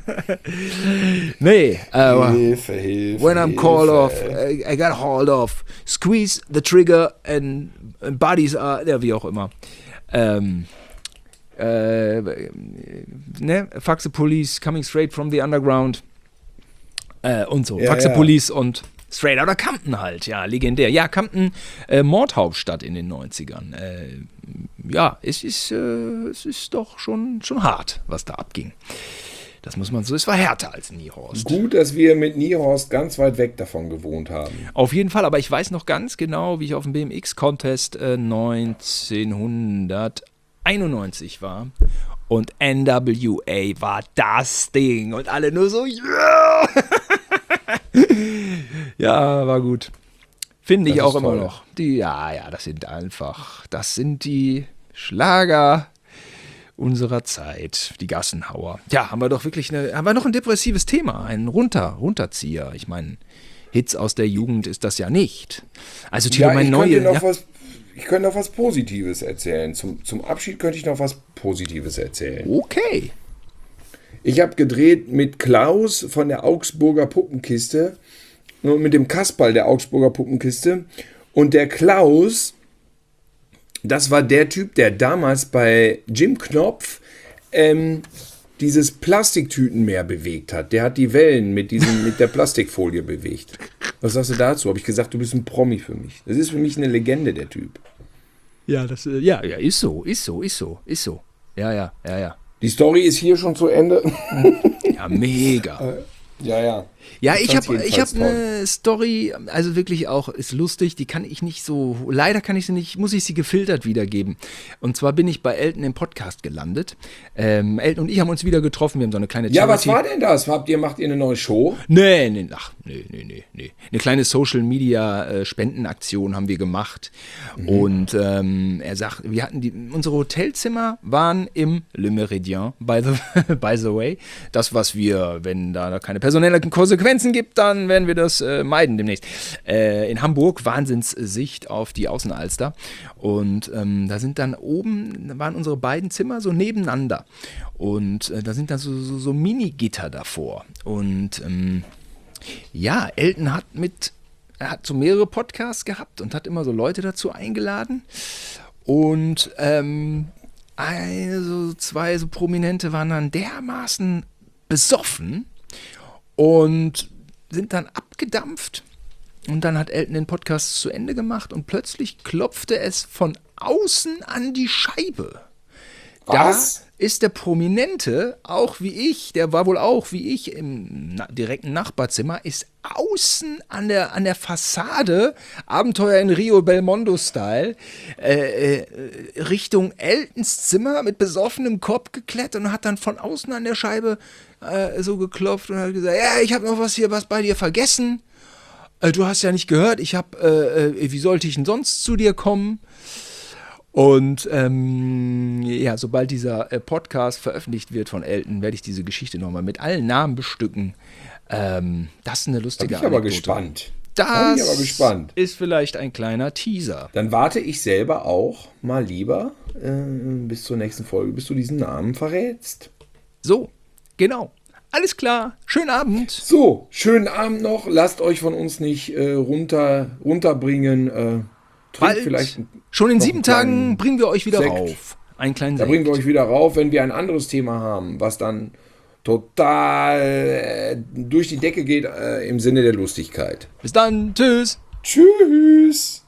nee, äh, Hilfe, Hilfe. when I'm Hilfe. called off, I, I got hauled off. Squeeze the trigger and, and bodies are, ja, wie auch immer. Ähm, äh, ne, Fuck the Police, coming straight from the underground. Äh, und so. Ja, Fuck the ja. Police und Straight Outta Compton halt, ja, legendär. Ja, Compton, äh, Mordhauptstadt in den neunzigern. Äh, ja, es ist, äh, es ist doch schon, schon hart, was da abging. Das muss man so, es war härter als Niehorst. Gut, dass wir mit Niehorst ganz weit weg davon gewohnt haben. Auf jeden Fall, aber ich weiß noch ganz genau, wie ich auf dem B M X-Contest äh, neunzehnhunderteinundneunzig war. Und N W A war das Ding. Und alle nur so, yeah! Ja, war gut. Finde ich Das auch ist immer toll. noch. Die, ja, ja, das sind einfach, das sind die Schlager unserer Zeit, die Gassenhauer. Ja, haben wir doch wirklich eine, haben wir noch ein depressives Thema, ein Runter, Runterzieher. Ich meine, Hits aus der Jugend ist das ja nicht. Also Tilo, Ja, mein ich neue, könnte noch ja, was, ich könnte noch was Positives erzählen. Zum, zum Abschied könnte ich noch was Positives erzählen. okay. Ich habe gedreht mit Klaus von der Augsburger Puppenkiste und mit dem Kasperl der Augsburger Puppenkiste. Und der Klaus, das war der Typ, der damals bei Jim Knopf ähm, dieses Plastiktütenmeer bewegt hat. Der hat die Wellen mit, diesem, mit der Plastikfolie bewegt. Was sagst du dazu? Habe ich gesagt, du bist ein Promi für mich. Das ist für mich eine Legende, der Typ. Ja, das, äh, ja, ja, ist so, ist so, ist so, ist so. Ja, ja, ja, ja. Die Story ist hier schon zu Ende. Ja, mega. Ja, ja. Ja, ich fand's habe ich jedenfalls hab eine Story, also wirklich auch, ist lustig, die kann ich nicht so, leider kann ich sie nicht, muss ich sie gefiltert wiedergeben. Und zwar bin ich bei Elton im Podcast gelandet. Ähm, Elton und ich haben uns wieder getroffen, wir haben so eine kleine Ja, was Charity- war denn das? Habt ihr, macht ihr eine neue Show? Nee, nee, ach, nee, nee, nee, nee. Eine kleine Social-Media-Spendenaktion haben wir gemacht. Mhm. Und ähm, er sagt, wir hatten die, unsere Hotelzimmer waren im Le Méridien, by the, by the way. Das, was wir, wenn da keine personellen Konsequenzen gibt, dann werden wir das äh, meiden demnächst. Äh, in Hamburg, Wahnsinnssicht auf die Außenalster. Und ähm, da sind dann oben, da waren unsere beiden Zimmer so nebeneinander. Und äh, da sind dann so, so, so Mini-Gitter davor. Und ähm, ja, Elton hat mit, er hat so mehrere Podcasts gehabt und hat immer so Leute dazu eingeladen. Und ähm, eine, so zwei so Prominente waren dann dermaßen besoffen und sind dann abgedampft. Und dann hat Elton den Podcast zu Ende gemacht und plötzlich klopfte es von außen an die Scheibe. Was? Da ist der Prominente, auch wie ich, der war wohl auch wie ich im na- direkten Nachbarzimmer, ist außen an der, an der Fassade, Abenteuer in Rio Belmondo-Style, äh, äh, Richtung Eltons Zimmer mit besoffenem Kopf geklettert und hat dann von außen an der Scheibe äh, so geklopft und hat gesagt, ja, ich habe noch was hier, was bei dir vergessen. Äh, du hast ja nicht gehört, ich habe, äh, äh, wie sollte ich denn sonst zu dir kommen? Und ähm, ja, sobald dieser äh, Podcast veröffentlicht wird von Elton, werde ich diese Geschichte nochmal mit allen Namen bestücken. Ähm, das ist eine Da bin lustige ich aber Anekdote. gespannt. Das Da bin ich aber gespannt. ist vielleicht ein kleiner Teaser. Dann warte ich selber auch mal lieber äh, bis zur nächsten Folge, bis du diesen Namen verrätst. So, genau. Alles klar. Schönen Abend. So, schönen Abend noch. Lasst euch von uns nicht äh, runter, runterbringen. Äh, trinkt Bald, vielleicht schon in noch sieben einen kleinen Tagen bringen wir euch wieder Sekt. rauf. Einen kleinen Da Sekt. bringen wir euch wieder rauf, wenn wir ein anderes Thema haben, was dann total äh, durch die Decke geht äh, im Sinne der Lustigkeit. Bis dann. Tschüss. Tschüss.